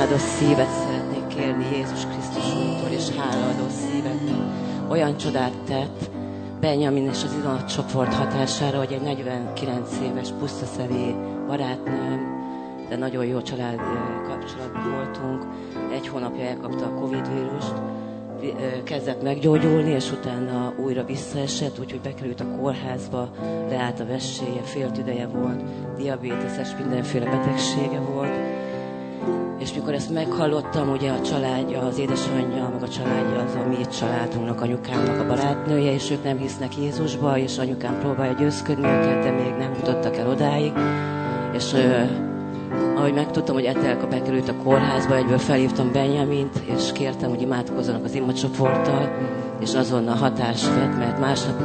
hálaadó szívet szeretnék kérni Jézus Krisztus úrtól, és hálaadó szívet. Olyan csodát tett Benjamin és az Izona csoport hatására, hogy egy 49 éves pusztaszeli barátnőm, de nagyon jó család kapcsolatban voltunk. Egy hónapja elkapta a Covid vírust, kezdett meggyógyulni, és utána újra visszaesett, úgyhogy bekerült a kórházba, leállt a vesséje, féltüdeje volt, diabéteses, mindenféle betegsége volt. És mikor ezt meghallottam, ugye a családja, az édesanyja, meg a családja az a mi családunknak, anyukámnak a barátnője, és ők nem hisznek Jézusba, és anyukám próbálja győzködni őket, de még nem jutottak el odáig. És ahogy megtudtam, hogy Etelka bekerült a kórházba, egyből felhívtam Benjamint, és kértem, hogy imádkozzanak az imacsoporttal, és azonnal hatás vett, mert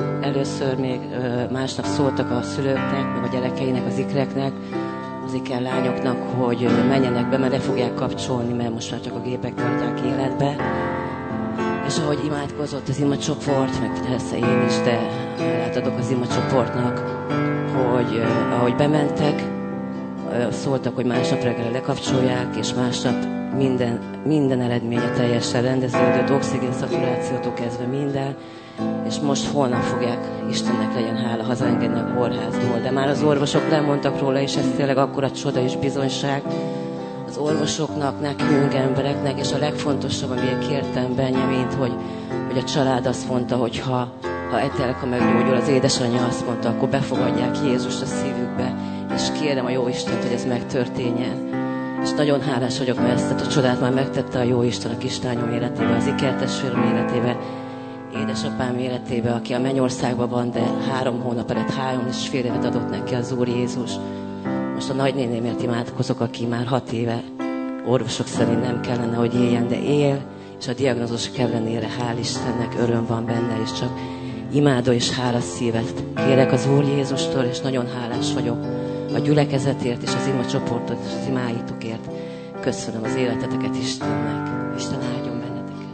másnap szóltak a szülőknek, meg a gyerekeinek, az ikreknek, az iker lányoknak, hogy menjenek be, mert le fogják kapcsolni, mert most már csak a gépek tartják életbe. És ahogy imádkozott az imacsoport, meg persze én is, de átadok az imacsoportnak, hogy ahogy bementek, szóltak, hogy másnap reggel lekapcsolják, és másnap minden eredménye teljesen rendeződött, oxigén szaturációtól kezdve minden, és most holnap fogják, Istennek legyen hála, hazaengedni a kórházból. De már az orvosok lemondtak róla, és ez tényleg akkora csoda és bizonyság az orvosoknak, nekünk, embereknek, és a legfontosabb, amiért kértem Benjamint, hogy a család azt mondta, hogy ha Etelka meggyógyul, az édesanyja azt mondta, akkor befogadják Jézust a szívükbe, és kérem a Jóistent, hogy ez megtörténjen. És nagyon hálás vagyok, mert ezt a csodát már megtette a Jóisten a kislányom életébe, az ikertestvérem életébe, édesapám életébe, aki a mennyországban van, de 3 hónap előtt 3,5 évet adott neki az Úr Jézus. Most a nagynénémért imádkozok, aki már 6 éve orvosok szerint nem kellene, hogy éljen, de él, és a diagnózusok ellenére hál' Istennek öröm van benne, és csak imádó és hálás szívet kérek az Úr Jézustól, és nagyon hálás vagyok a gyülekezetért, és az ima csoportot, és az imáitokért. Köszönöm az életeteket Istennek. Isten áldjon benneteket.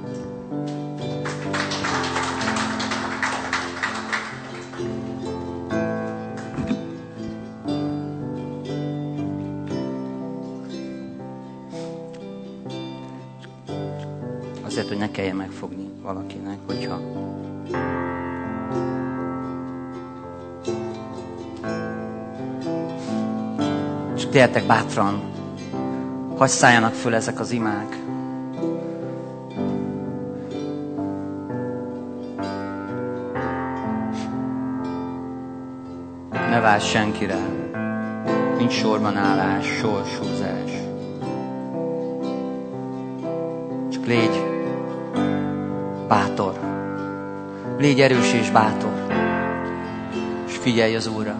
Azért, hogy ne kelljen megfogni valakinek, hogyha és gyertek bátran, hadd szálljanak föl ezek az imák. Ne várj senkire, nincs sorban állás, sorshúzás. Csak légy bátor, légy erős és bátor, és figyelj az Úrra.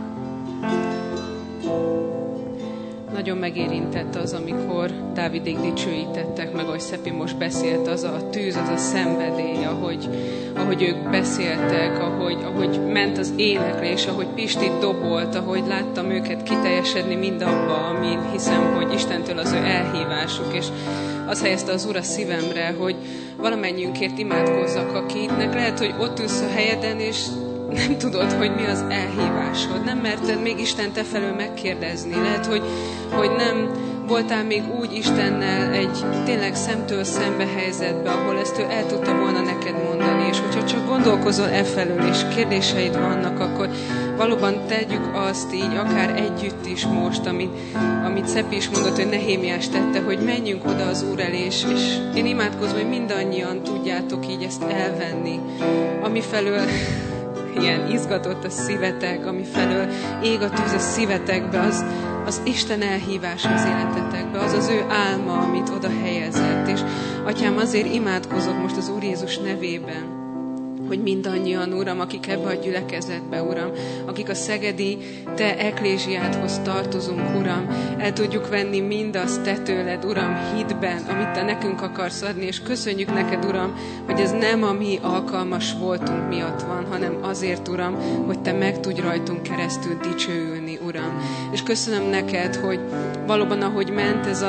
Nagyon megérintett az, amikor Dávidék dicsőítettek, meg ahogy Szepi most beszélt, az a tűz, az a szenvedély, ahogy ők beszéltek, ahogy ment az éneklés, ahogy Pisti dobolt, ahogy láttam őket kiteljesedni mindabba, amin hiszem, hogy Istentől az ő elhívásuk, és az helyezte az Úr a szívemre, hogy valamennyiünkért imádkozzak, akinek lehet, hogy ott ülsz a helyeden, és nem tudod, hogy mi az elhívásod. Nem merted még Isten te felől megkérdezni. Lehet, hogy nem voltál még úgy Istennel egy tényleg szemtől szembe helyzetbe, ahol ezt ő el tudta volna neked mondani. És hogyha csak gondolkozol e felől, és kérdéseid vannak, akkor valóban tegyük azt így, akár együtt is most, amit Szepi is mondott, hogy Nehémiás tette, hogy menjünk oda az Úr elé, és én imádkozom, hogy mindannyian tudjátok így ezt elvenni. Ami felől ilyen izgatott a szívetek, ami felől ég a tűz a szívetekbe, az Isten elhívás az életetekbe, az az ő álma, amit oda helyezett. És Atyám, azért imádkozok most az Úr Jézus nevében, hogy mindannyian, Uram, akik ebbe a gyülekezetbe, Uram, akik a szegedi Te eklésiádhoz tartozunk, Uram, el tudjuk venni mindazt Te tőled, Uram, hitben, amit Te nekünk akarsz adni, és köszönjük neked, Uram, hogy ez nem a mi alkalmas voltunk miatt van, hanem azért, Uram, hogy Te meg tudj rajtunk keresztül dicsőülni, Uram. És köszönöm neked, hogy valóban, ahogy ment ez az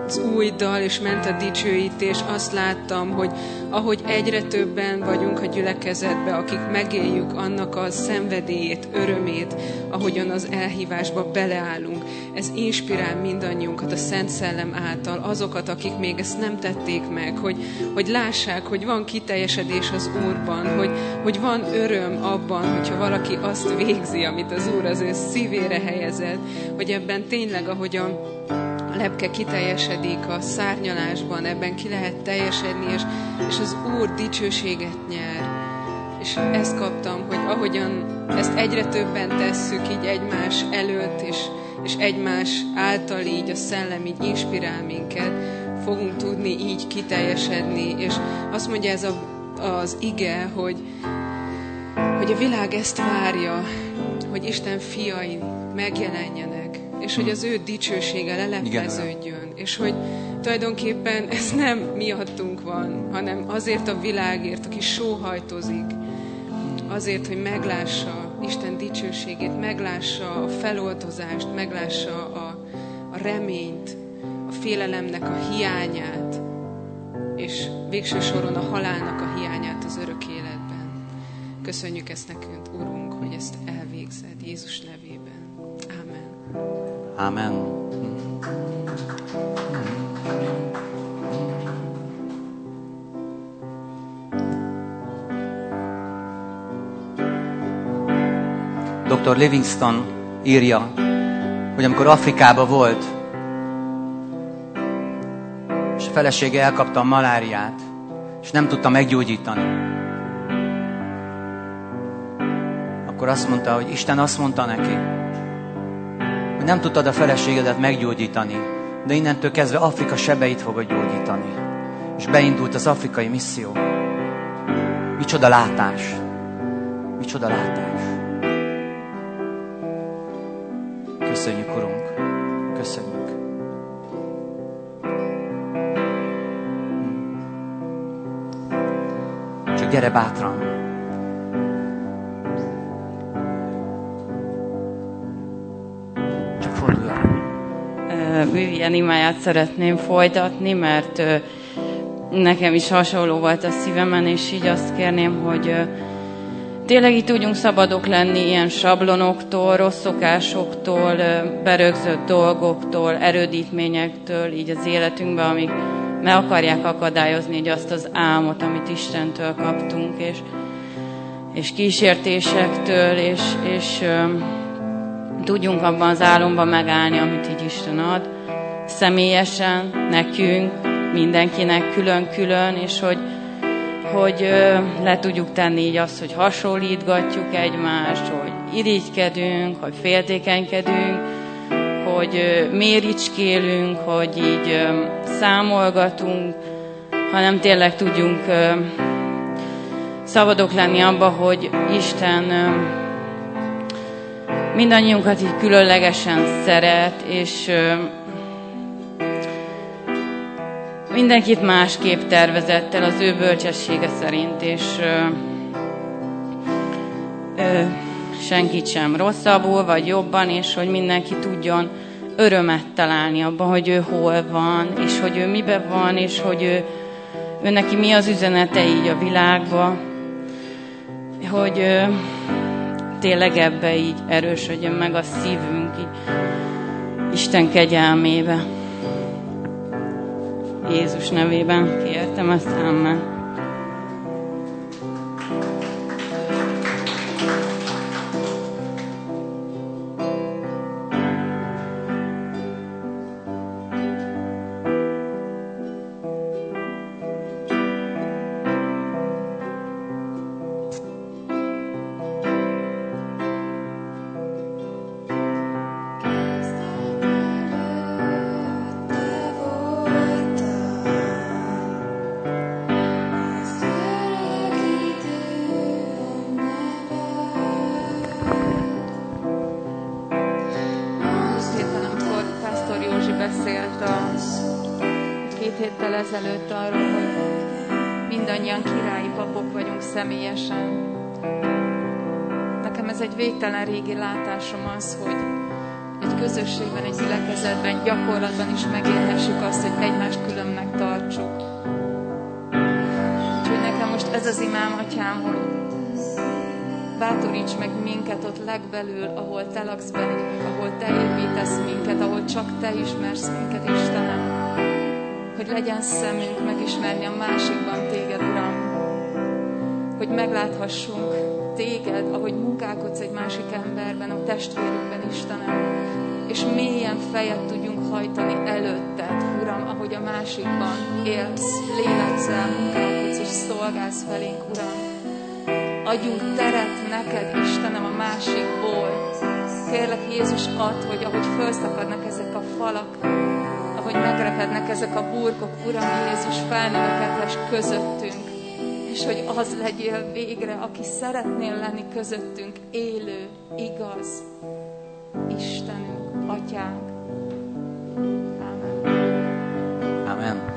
az új dal, és ment a dicsőítés, azt láttam, hogy ahogy egyre többen vagyunk a gyülekezetben, akik megéljük annak a szenvedélyét, örömét, ahogyan az elhívásba beleállunk, ez inspirál mindannyiunkat a Szent Szellem által, azokat, akik még ezt nem tették meg, hogy lássák, hogy van kiteljesedés az Úrban, hogy van öröm abban, hogyha valaki azt végzi, amit az Úr az ő szívére helyezett, hogy ebben tényleg, ahogy a lepke kiteljesedik a szárnyalásban, ebben ki lehet teljesedni, és az Úr dicsőséget nyer. És ezt kaptam, hogy ahogyan ezt egyre többen tesszük így egymás előtt, és egymás által így a szellem így inspirál minket, fogunk tudni így kiteljesedni. És azt mondja ez az ige, hogy a világ ezt várja, hogy Isten fiai megjelenjenek, és hogy az ő dicsősége lelepleződjön, és hogy tulajdonképpen ez nem miattunk van, hanem azért a világért, aki sóhajtozik, azért, hogy meglássa Isten dicsőségét, meglássa a feloldozást, meglássa a reményt, a félelemnek a hiányát, és végső soron a halálnak a hiányát az örök életben. Köszönjük ezt nekünk, Urunk, hogy ezt elvégzed Jézus nevében. Amen. Amen. Dr. Livingstone írja, hogy amikor Afrikában volt, és a felesége elkapta a maláriát, és nem tudta meggyógyítani, akkor azt mondta, hogy Isten azt mondta neki, hogy nem tudtad a feleségedet meggyógyítani, de innentől kezdve Afrika sebeit fogod gyógyítani. És beindult az afrikai misszió. Micsoda látás! Micsoda látás! Köszönjük, Urunk! Köszönjük! Csak gyere bátran! Csak fordulj el! Vivian imáját szeretném folytatni, mert nekem is hasonló volt a szívemen, és így azt kérném, hogy tényleg így tudjunk szabadok lenni ilyen sablonoktól, rossz szokásoktól, berögzött dolgoktól, erődítményektől így az életünkben, amik meg akarják akadályozni így azt az álmot, amit Istentől kaptunk, és kísértésektől, és tudjunk abban az álomban megállni, amit így Isten ad, személyesen, nekünk, mindenkinek külön-külön, és hogy le tudjuk tenni így azt, hogy hasonlítgatjuk egymást, hogy irigykedünk, hogy féltékenykedünk, hogy méricskélünk, hogy így számolgatunk, hanem tényleg tudjunk szabadok lenni abba, hogy Isten mindannyiunkat így különlegesen szeret, és mindenkit másképp tervezett el az ő bölcsessége szerint, és senkit sem rosszabbul, vagy jobban, és hogy mindenki tudjon örömet találni abban, hogy ő hol van, és hogy ő miben van, és hogy ő neki mi az üzenete így a világba, hogy tényleg ebbe így erősödjön meg a szívünk így Isten kegyelmébe. Jézus nevében kértem ezt, amen. ezelőtt arról, hogy mindannyian királyi papok vagyunk személyesen. Nekem ez egy végtelen régi látásom az, hogy egy közösségben, egy gyülekezetben, gyakorlatban is megélhessük azt, hogy egymást különnek tartsuk. Úgyhogy nekem most ez az imám, Atyám, hogy bátoríts meg minket ott legbelül, ahol Te laksz bennünk, ahol Te építesz minket, ahol csak Te ismersz minket, Istenem. Hogy legyen szemünk megismerni a másikban Téged, Uram. Hogy megláthassunk Téged, ahogy munkálkodsz egy másik emberben, a testvérünkben, Istenem. És mélyen fejet tudjunk hajtani előtted, Uram, ahogy a másikban élsz, lélegzel, munkálkodsz és szolgálsz felénk, Uram. Adjunk teret neked, Istenem, a másikból. Kérlek, Jézus, add, hogy ahogy felszakadnak ezek a falak, ahogy megrepednek ezek a burkok, Uram Jézus, felnövekedhess közöttünk, és hogy az legyél végre, aki szeretnél lenni közöttünk, élő, igaz Istenünk, Atyánk. Amen. Amen.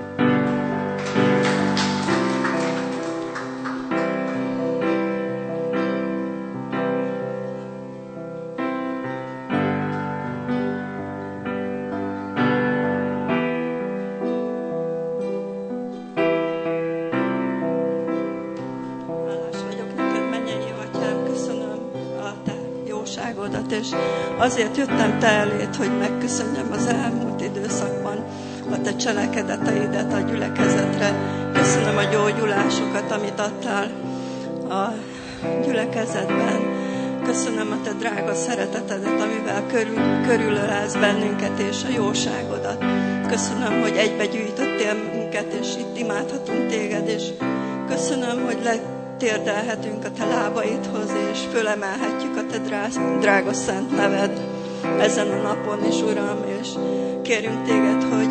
És azért jöttem Te eléd, hogy megköszönjem az elmúlt időszakban a Te cselekedeteidet a gyülekezetre. Köszönöm a gyógyulásokat, amit adtál a gyülekezetben. Köszönöm a Te drága szeretetedet, amivel körülölelsz bennünket, és a jóságodat. Köszönöm, hogy egybe gyűjtöttél minket, és itt imádhatunk Téged, és köszönöm, hogy térdelhetünk a Te lábaidhoz, és fölemelhetjük a Te drága szent neved ezen a napon is, Uram, és kérünk Téged, hogy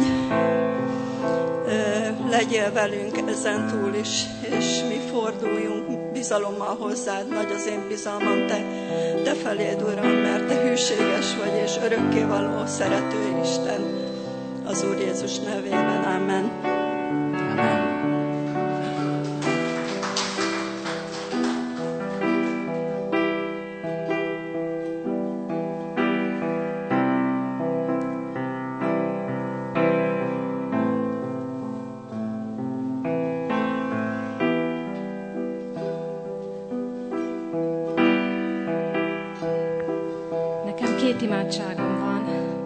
legyél velünk ezen túl is, és mi forduljunk bizalommal hozzád. Nagy az én bizalmam Te feléd, Uram, mert Te hűséges vagy, és örökkévaló szerető Isten. Az Úr Jézus nevében. Amen. Amen. Két imádságom van.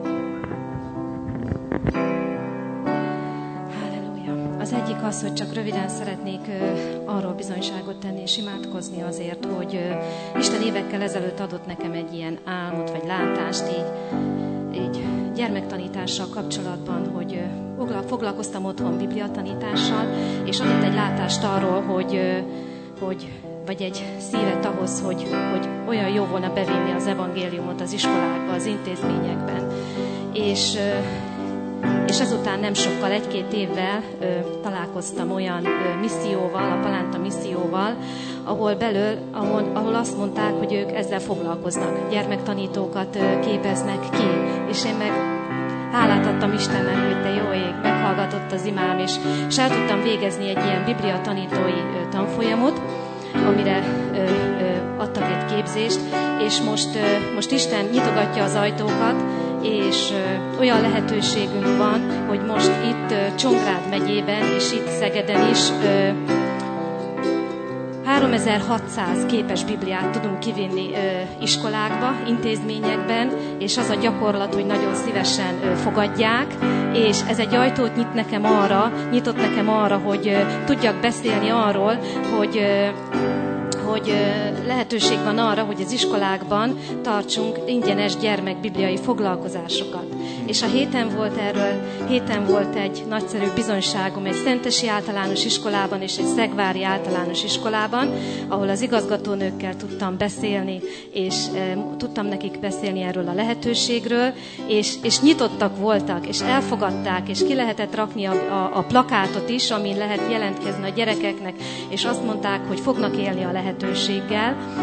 Halleluja. Az egyik az, hogy csak röviden szeretnék arról bizonyságot tenni és imádkozni azért, hogy Isten évekkel ezelőtt adott nekem egy ilyen álmot vagy látást így gyermektanítással kapcsolatban, hogy foglalkoztam otthon bibliatanítással, és adott egy látást arról, hogy vagy egy szívet ahhoz, hogy olyan jó volna bevinni az evangéliumot az iskolákba, az intézményekben. És ezután nem sokkal, 1-2 évvel találkoztam olyan misszióval, a Palánta misszióval, ahol azt mondták, hogy ők ezzel foglalkoznak, gyermektanítókat képeznek ki, és én meg hálát adtam Istennek, hogy te jó ég, meghallgatott az imám, és el tudtam végezni egy ilyen bibliatanítói tanfolyamot, amire adtak egy képzést, és most Isten nyitogatja az ajtókat, és olyan lehetőségünk van, hogy most itt Csongrád megyében, és itt Szegeden is 3600 képes Bibliát tudunk kivinni iskolákba, intézményekben, és az a gyakorlat, hogy nagyon szívesen fogadják, és ez egy ajtót nyitott nekem arra, hogy tudjak beszélni arról, hogy lehetőség van arra, hogy az iskolákban tartsunk ingyenes gyermekbibliai foglalkozásokat. És a héten volt egy nagyszerű bizonyságom egy szentesi általános iskolában és egy szegvári általános iskolában, ahol az igazgatónőkkel tudtam beszélni, és tudtam nekik beszélni erről a lehetőségről, és nyitottak voltak, és elfogadták, és ki lehetett rakni a plakátot is, amin lehet jelentkezni a gyerekeknek, és azt mondták, hogy fognak élni a lehetőséggel,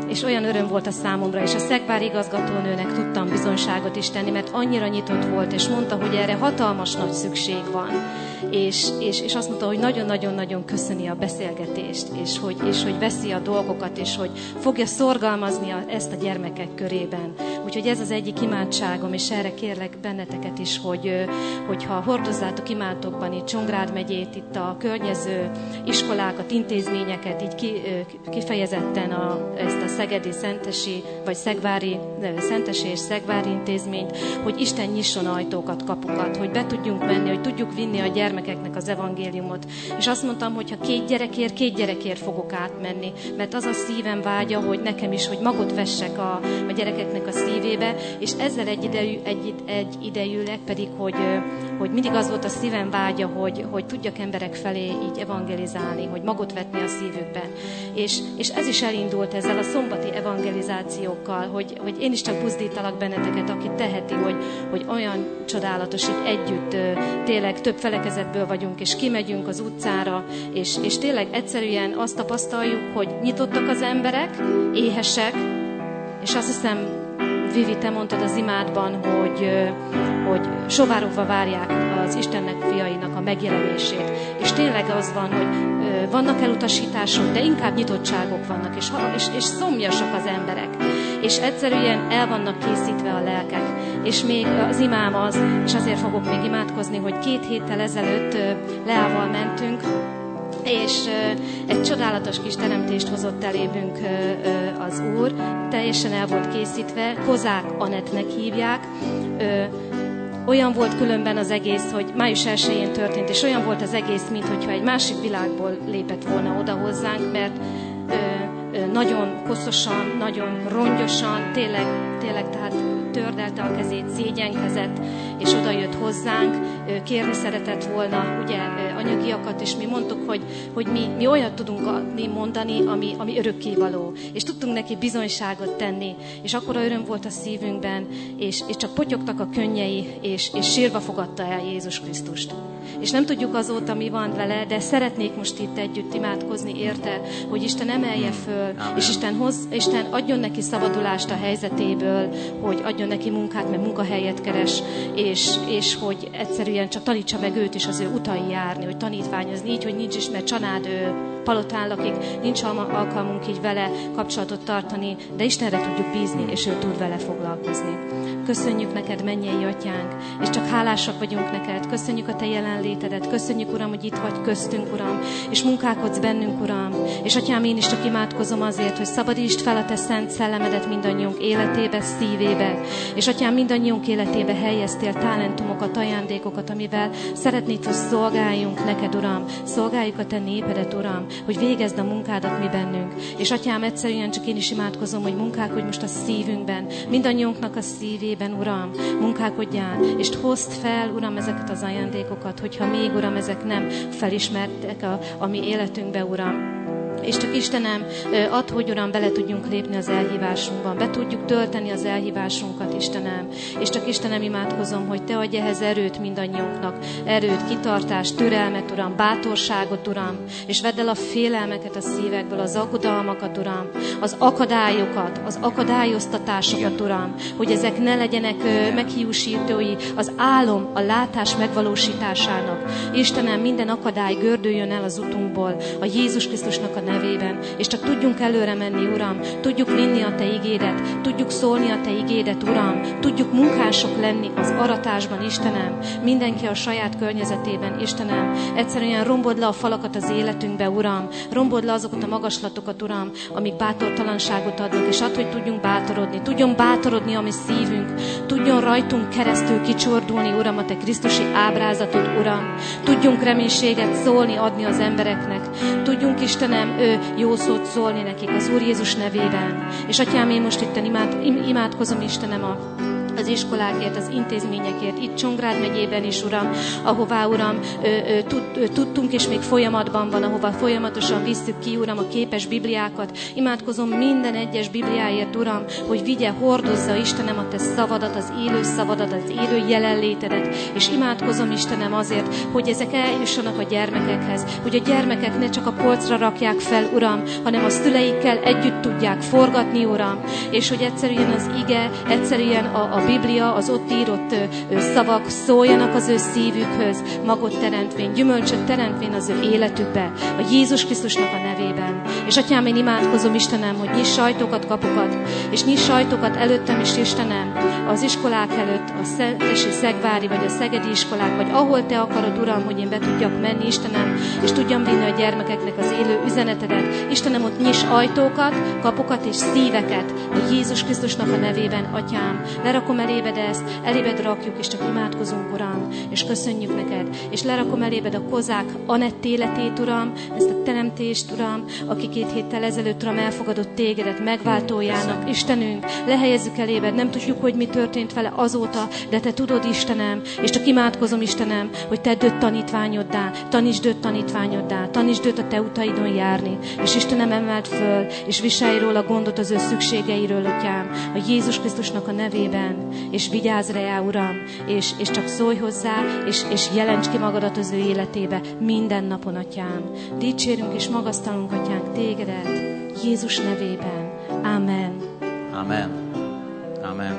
és olyan öröm volt a számomra, és a szegvári igazgatónőnek tudtam bizonyságot is tenni, mert annyira nyitott volt, és mondta, hogy erre hatalmas nagy szükség van. És azt mondta, hogy nagyon-nagyon-nagyon köszöni a beszélgetést, és hogy veszi a dolgokat, és hogy fogja szorgalmazni ezt a gyermekek körében. Úgyhogy ez az egyik imádságom, és erre kérlek benneteket is, hogyha hordozzátok imádokban itt Csongrád megyét, itt a környező iskolákat, intézményeket, így kifejezetten ezt a szegedi szentesi, vagy szegvári, szentesi és szegvári intézményt, hogy Isten nyisson ajtókat, kapukat, hogy be tudjunk menni, hogy tudjuk vinni a gyermekeknek az evangéliumot. És azt mondtam, hogy ha két gyerekért fogok átmenni, mert az a szívem vágya, hogy nekem is, hogy magot vessek a gyerekeknek a szívébe, és ezzel egyidejűleg pedig, hogy mindig az volt a szívem vágya, hogy tudjak emberek felé így evangelizálni, hogy magot vetni a szívükbe. És ez is elindult ezzel a szombati evangelizációkkal, hogy én is csak buzdítalak benneteket, aki teheti, hogy olyan csodálatos, így együtt tényleg több felekezetből vagyunk, és kimegyünk az utcára, és tényleg egyszerűen azt tapasztaljuk, hogy nyitottak az emberek, éhesek, és azt hiszem, Vivi, te mondtad az imádban, hogy sovárogva várják az Istennek fiainak a megjelenését. És tényleg az van, hogy vannak elutasítások, de inkább nyitottságok vannak, és szomjasak az emberek. És egyszerűen el vannak készítve a lelkek. És még az imám az, és azért fogok még imádkozni, hogy 2 héttel ezelőtt Leával mentünk, és egy csodálatos kis teremtést hozott elébünk az Úr, teljesen el volt készítve, Kozák Anettnek hívják. Olyan volt különben az egész, hogy május 1-én történt, és olyan volt az egész, mintha egy másik világból lépett volna oda hozzánk, mert nagyon koszosan, nagyon rongyosan, tényleg tehát tördelte a kezét, szégyenkezett, és oda jött hozzánk, kérni szeretett volna ugye anyagiakat, és mi mondtuk, hogy mi olyat tudunk mondani, ami örökkévaló. És tudtunk neki bizonyságot tenni, és akkora öröm volt a szívünkben, és csak potyogtak a könnyei, és sírva fogadta el Jézus Krisztust. És nem tudjuk azóta, mi van vele, de szeretnék most itt együtt imádkozni érte, hogy Isten emelje föl, és Isten adjon neki szabadulást a helyzetéből, hogy adjon neki munkát, mert munkahelyet keres, és hogy egyszerűen csak tanítsa meg őt is az ő utai járni, hogy tanítványozni így, hogy nincs is, mert család palotán lakik, nincs alkalmunk így vele kapcsolatot tartani, de Istenre tudjuk bízni, és ő tud vele foglalkozni. Köszönjük neked, mennyei atyánk, és csak hálásak vagyunk neked. Köszönjük a te jelenlétedet, köszönjük, Uram, hogy itt vagy köztünk, Uram, és munkálkodsz bennünk, Uram. És atyám, én is csak imádkozom azért, hogy szabadítsd fel a te szent szellemedet mindannyiunk életébe, szívébe. És atyám, mindannyiunk életébe helyeztél talentumokat, ajándékokat, amivel szeretnéd, hogy szolgáljunk neked, Uram. Szolgáljuk a te népedet, Uram, hogy végezd a munkádat mi bennünk. És atyám, egyszerűen csak én is imádkozom, hogy munkálkodj most a szívünkben, mindannyiunknak a szívében, Uram, munkálkodjál, és hozd fel, Uram, ezeket az ajándékokat, hogyha még, Uram, ezek nem felismertek a mi életünkbe, Uram. És csak Istenem, add, hogy Uram, bele tudjunk lépni az elhívásunkban, be tudjuk tölteni az elhívásunkat, Istenem. És csak Istenem, imádkozom, hogy te adj ehhez erőt mindannyiunknak, erőt, kitartást, türelmet, Uram, bátorságot, Uram, és vedd el a félelmeket a szívekből, az aggodalmakat, Uram, az akadályokat, az akadályoztatásokat, Uram, hogy ezek ne legyenek meghiúsítói az álom, a látás megvalósításának. Istenem, minden akadály gördüljön el az utunkból, a Jézus Krisztusnak a nevében, és csak tudjunk előre menni, Uram, tudjuk vinni a te igédet, tudjuk szólni a te igédet, Uram, tudjuk munkások lenni az aratásban, Istenem, mindenki a saját környezetében, Istenem, egyszerűen rombold le a falakat az életünkbe, Uram, rombold le azokat a magaslatokat, Uram, amik bátortalanságot adnak, és add, hogy tudjunk bátorodni, tudjon bátorodni a mi szívünk, tudjon rajtunk keresztül kicsordulni, Uram, a te Krisztusi ábrázatod, Uram, tudjunk reménységet szólni, adni az embereknek, tudjunk, Istenem, jó szót szólni nekik az Úr Jézus nevében. És atyám, én most itten imádkozom, Istenem, az iskolákért, az intézményekért, itt Csongrád megyében is, Uram, ahová, Uram, tudtunk, és még folyamatban van, ahova folyamatosan visszük ki, Uram, a képes Bibliákat. Imádkozom minden egyes Bibliáért, Uram, hogy vigye, hordozza, Istenem, a Te szavadat, az élő szavadat, az élő jelenlétedet, és imádkozom, Istenem, azért, hogy ezek eljussanak a gyermekekhez, hogy a gyermekek ne csak a polcra rakják fel, Uram, hanem a szüleikkel együtt tudják forgatni, Uram, és hogy egyszerűen az ige, egyszerűen a Biblia, az ott írott szavak szóljanak az ő szívükhöz, magot teremtvén, gyümölcsöt teremtvén az ő életükbe, a Jézus Krisztusnak a nevében. És Atyám, én imádkozom, Istenem, hogy nyiss ajtókat, kapukat, és nyiss ajtókat előttem is, Istenem, az iskolák előtt, a Szentesi, Szegvári, vagy a szegedi iskolák, vagy ahol Te akarod, Uram, hogy én be tudjak menni, Istenem, és tudjam vinni a gyermekeknek az élő üzenetedet. Istenem, ott nyiss ajtókat, kapukat és szíveket a Jézus Krisztusnak a nevében, Atyám. Lerakom elébed ezt, elébed rakjuk, és csak imádkozunk, Uram, és köszönjük neked, és lerakom elébed a Kozák Anett életét, Uram, ezt a teremtést, Uram, aki 2 héttel ezelőtt, Uram, elfogadott Tégedet megváltójának. Istenünk, lehelyezzük elébed, nem tudjuk, hogy mi történt vele azóta, de Te tudod, Istenem, és csak imádkozom, Istenem, hogy Tedd őt tanítványoddá, tanítsd őt tanítványoddá, tanítsd őt a Te utaidon járni, és Istenem, emeld föl, és viselj róla gondot az ő szükségeiről, Atyám, a Jézus Krisztusnak a nevében, és vigyázz rá, Uram, és csak szólj hozzá, és jelents ki magadat az ő életébe minden napon, Atyám. Dicsérünk és magasztalunk, Atyánk, Tégedet, Jézus nevében. Amen. Amen. Amen.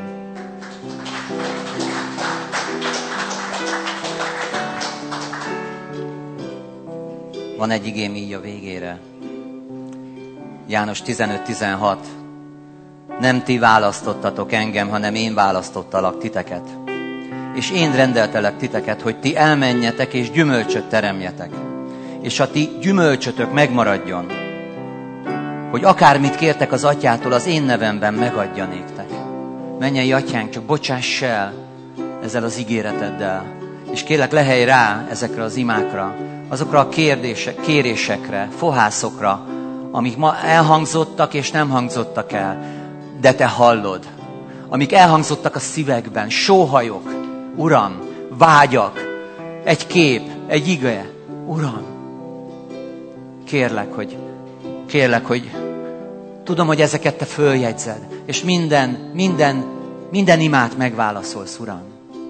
Van egy igém így a végére. János 15-16. Nem ti választottatok engem, hanem én választottalak titeket. És én rendeltelek titeket, hogy ti elmenjetek és gyümölcsöt teremjetek. És a ti gyümölcsötök megmaradjon. Hogy akármit kértek az Atyától, az én nevemben megadja néktek. Mennyei Atyánk, csak bocsáss el ezzel az ígéreteddel. És kérlek, lehelj rá ezekre az imákra, azokra a kérésekre, fohászokra, amik ma elhangzottak és nem hangzottak el, de Te hallod. Amik elhangzottak a szívekben, sóhajok, Uram, vágyak, egy kép, egy ige, Uram, kérlek, hogy tudom, hogy ezeket Te följegyzed, és minden imát megválaszolsz, Uram.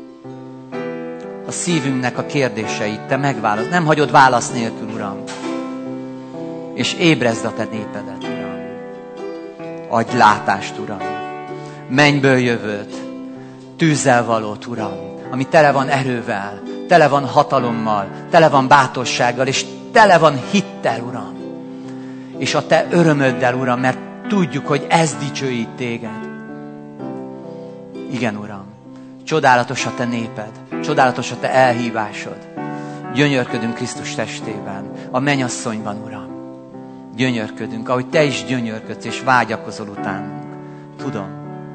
A szívünknek a kérdéseit Te megválaszolsz, nem hagyod válasz nélkül, Uram. És ébrezd a Te népedet, Uram. Adj látást, Uram. Mennyből jövőt, tűzzel valót, Uram, ami tele van erővel, tele van hatalommal, tele van bátorsággal, és tele van hittel, Uram. És a Te örömöddel, Uram, mert tudjuk, hogy ez dicsőít Téged. Igen, Uram. Csodálatos a Te néped, csodálatos a Te elhívásod. Gyönyörködünk Krisztus testében, a mennyasszonyban, Uram. Gyönyörködünk, ahogy Te is gyönyörködsz, és vágyakozol utánunk. Tudom.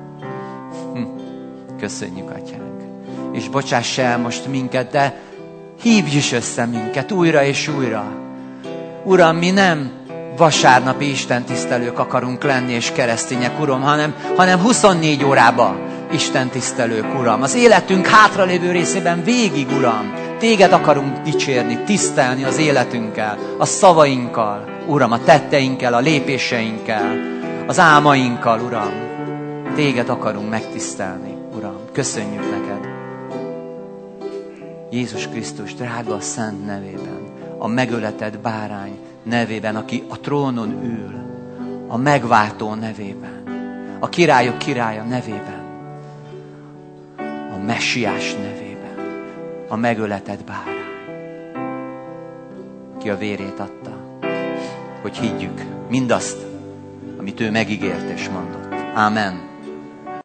Köszönjük, Atyánk. És bocsáss el most minket, de hívj is össze minket újra és újra. Uram, mi nem vasárnapi istentisztelők akarunk lenni, és keresztények, Uram, hanem 24 órában istentisztelők, Uram. Az életünk hátralévő részében végig, Uram, Téged akarunk dicsérni, tisztelni az életünkkel, a szavainkkal, Uram, a tetteinkkel, a lépéseinkkel, az álmainkkal, Uram. Téged akarunk megtisztelni, Uram. Köszönjük neked. Jézus Krisztus drága szent nevében, a megöletett bárány nevében, aki a trónon ül, a megváltó nevében, a királyok királya nevében, a messiás nevében, a megöletett bárány, ki a vérét adta, hogy higgyük mindazt, amit ő megígért és mondott. Amen.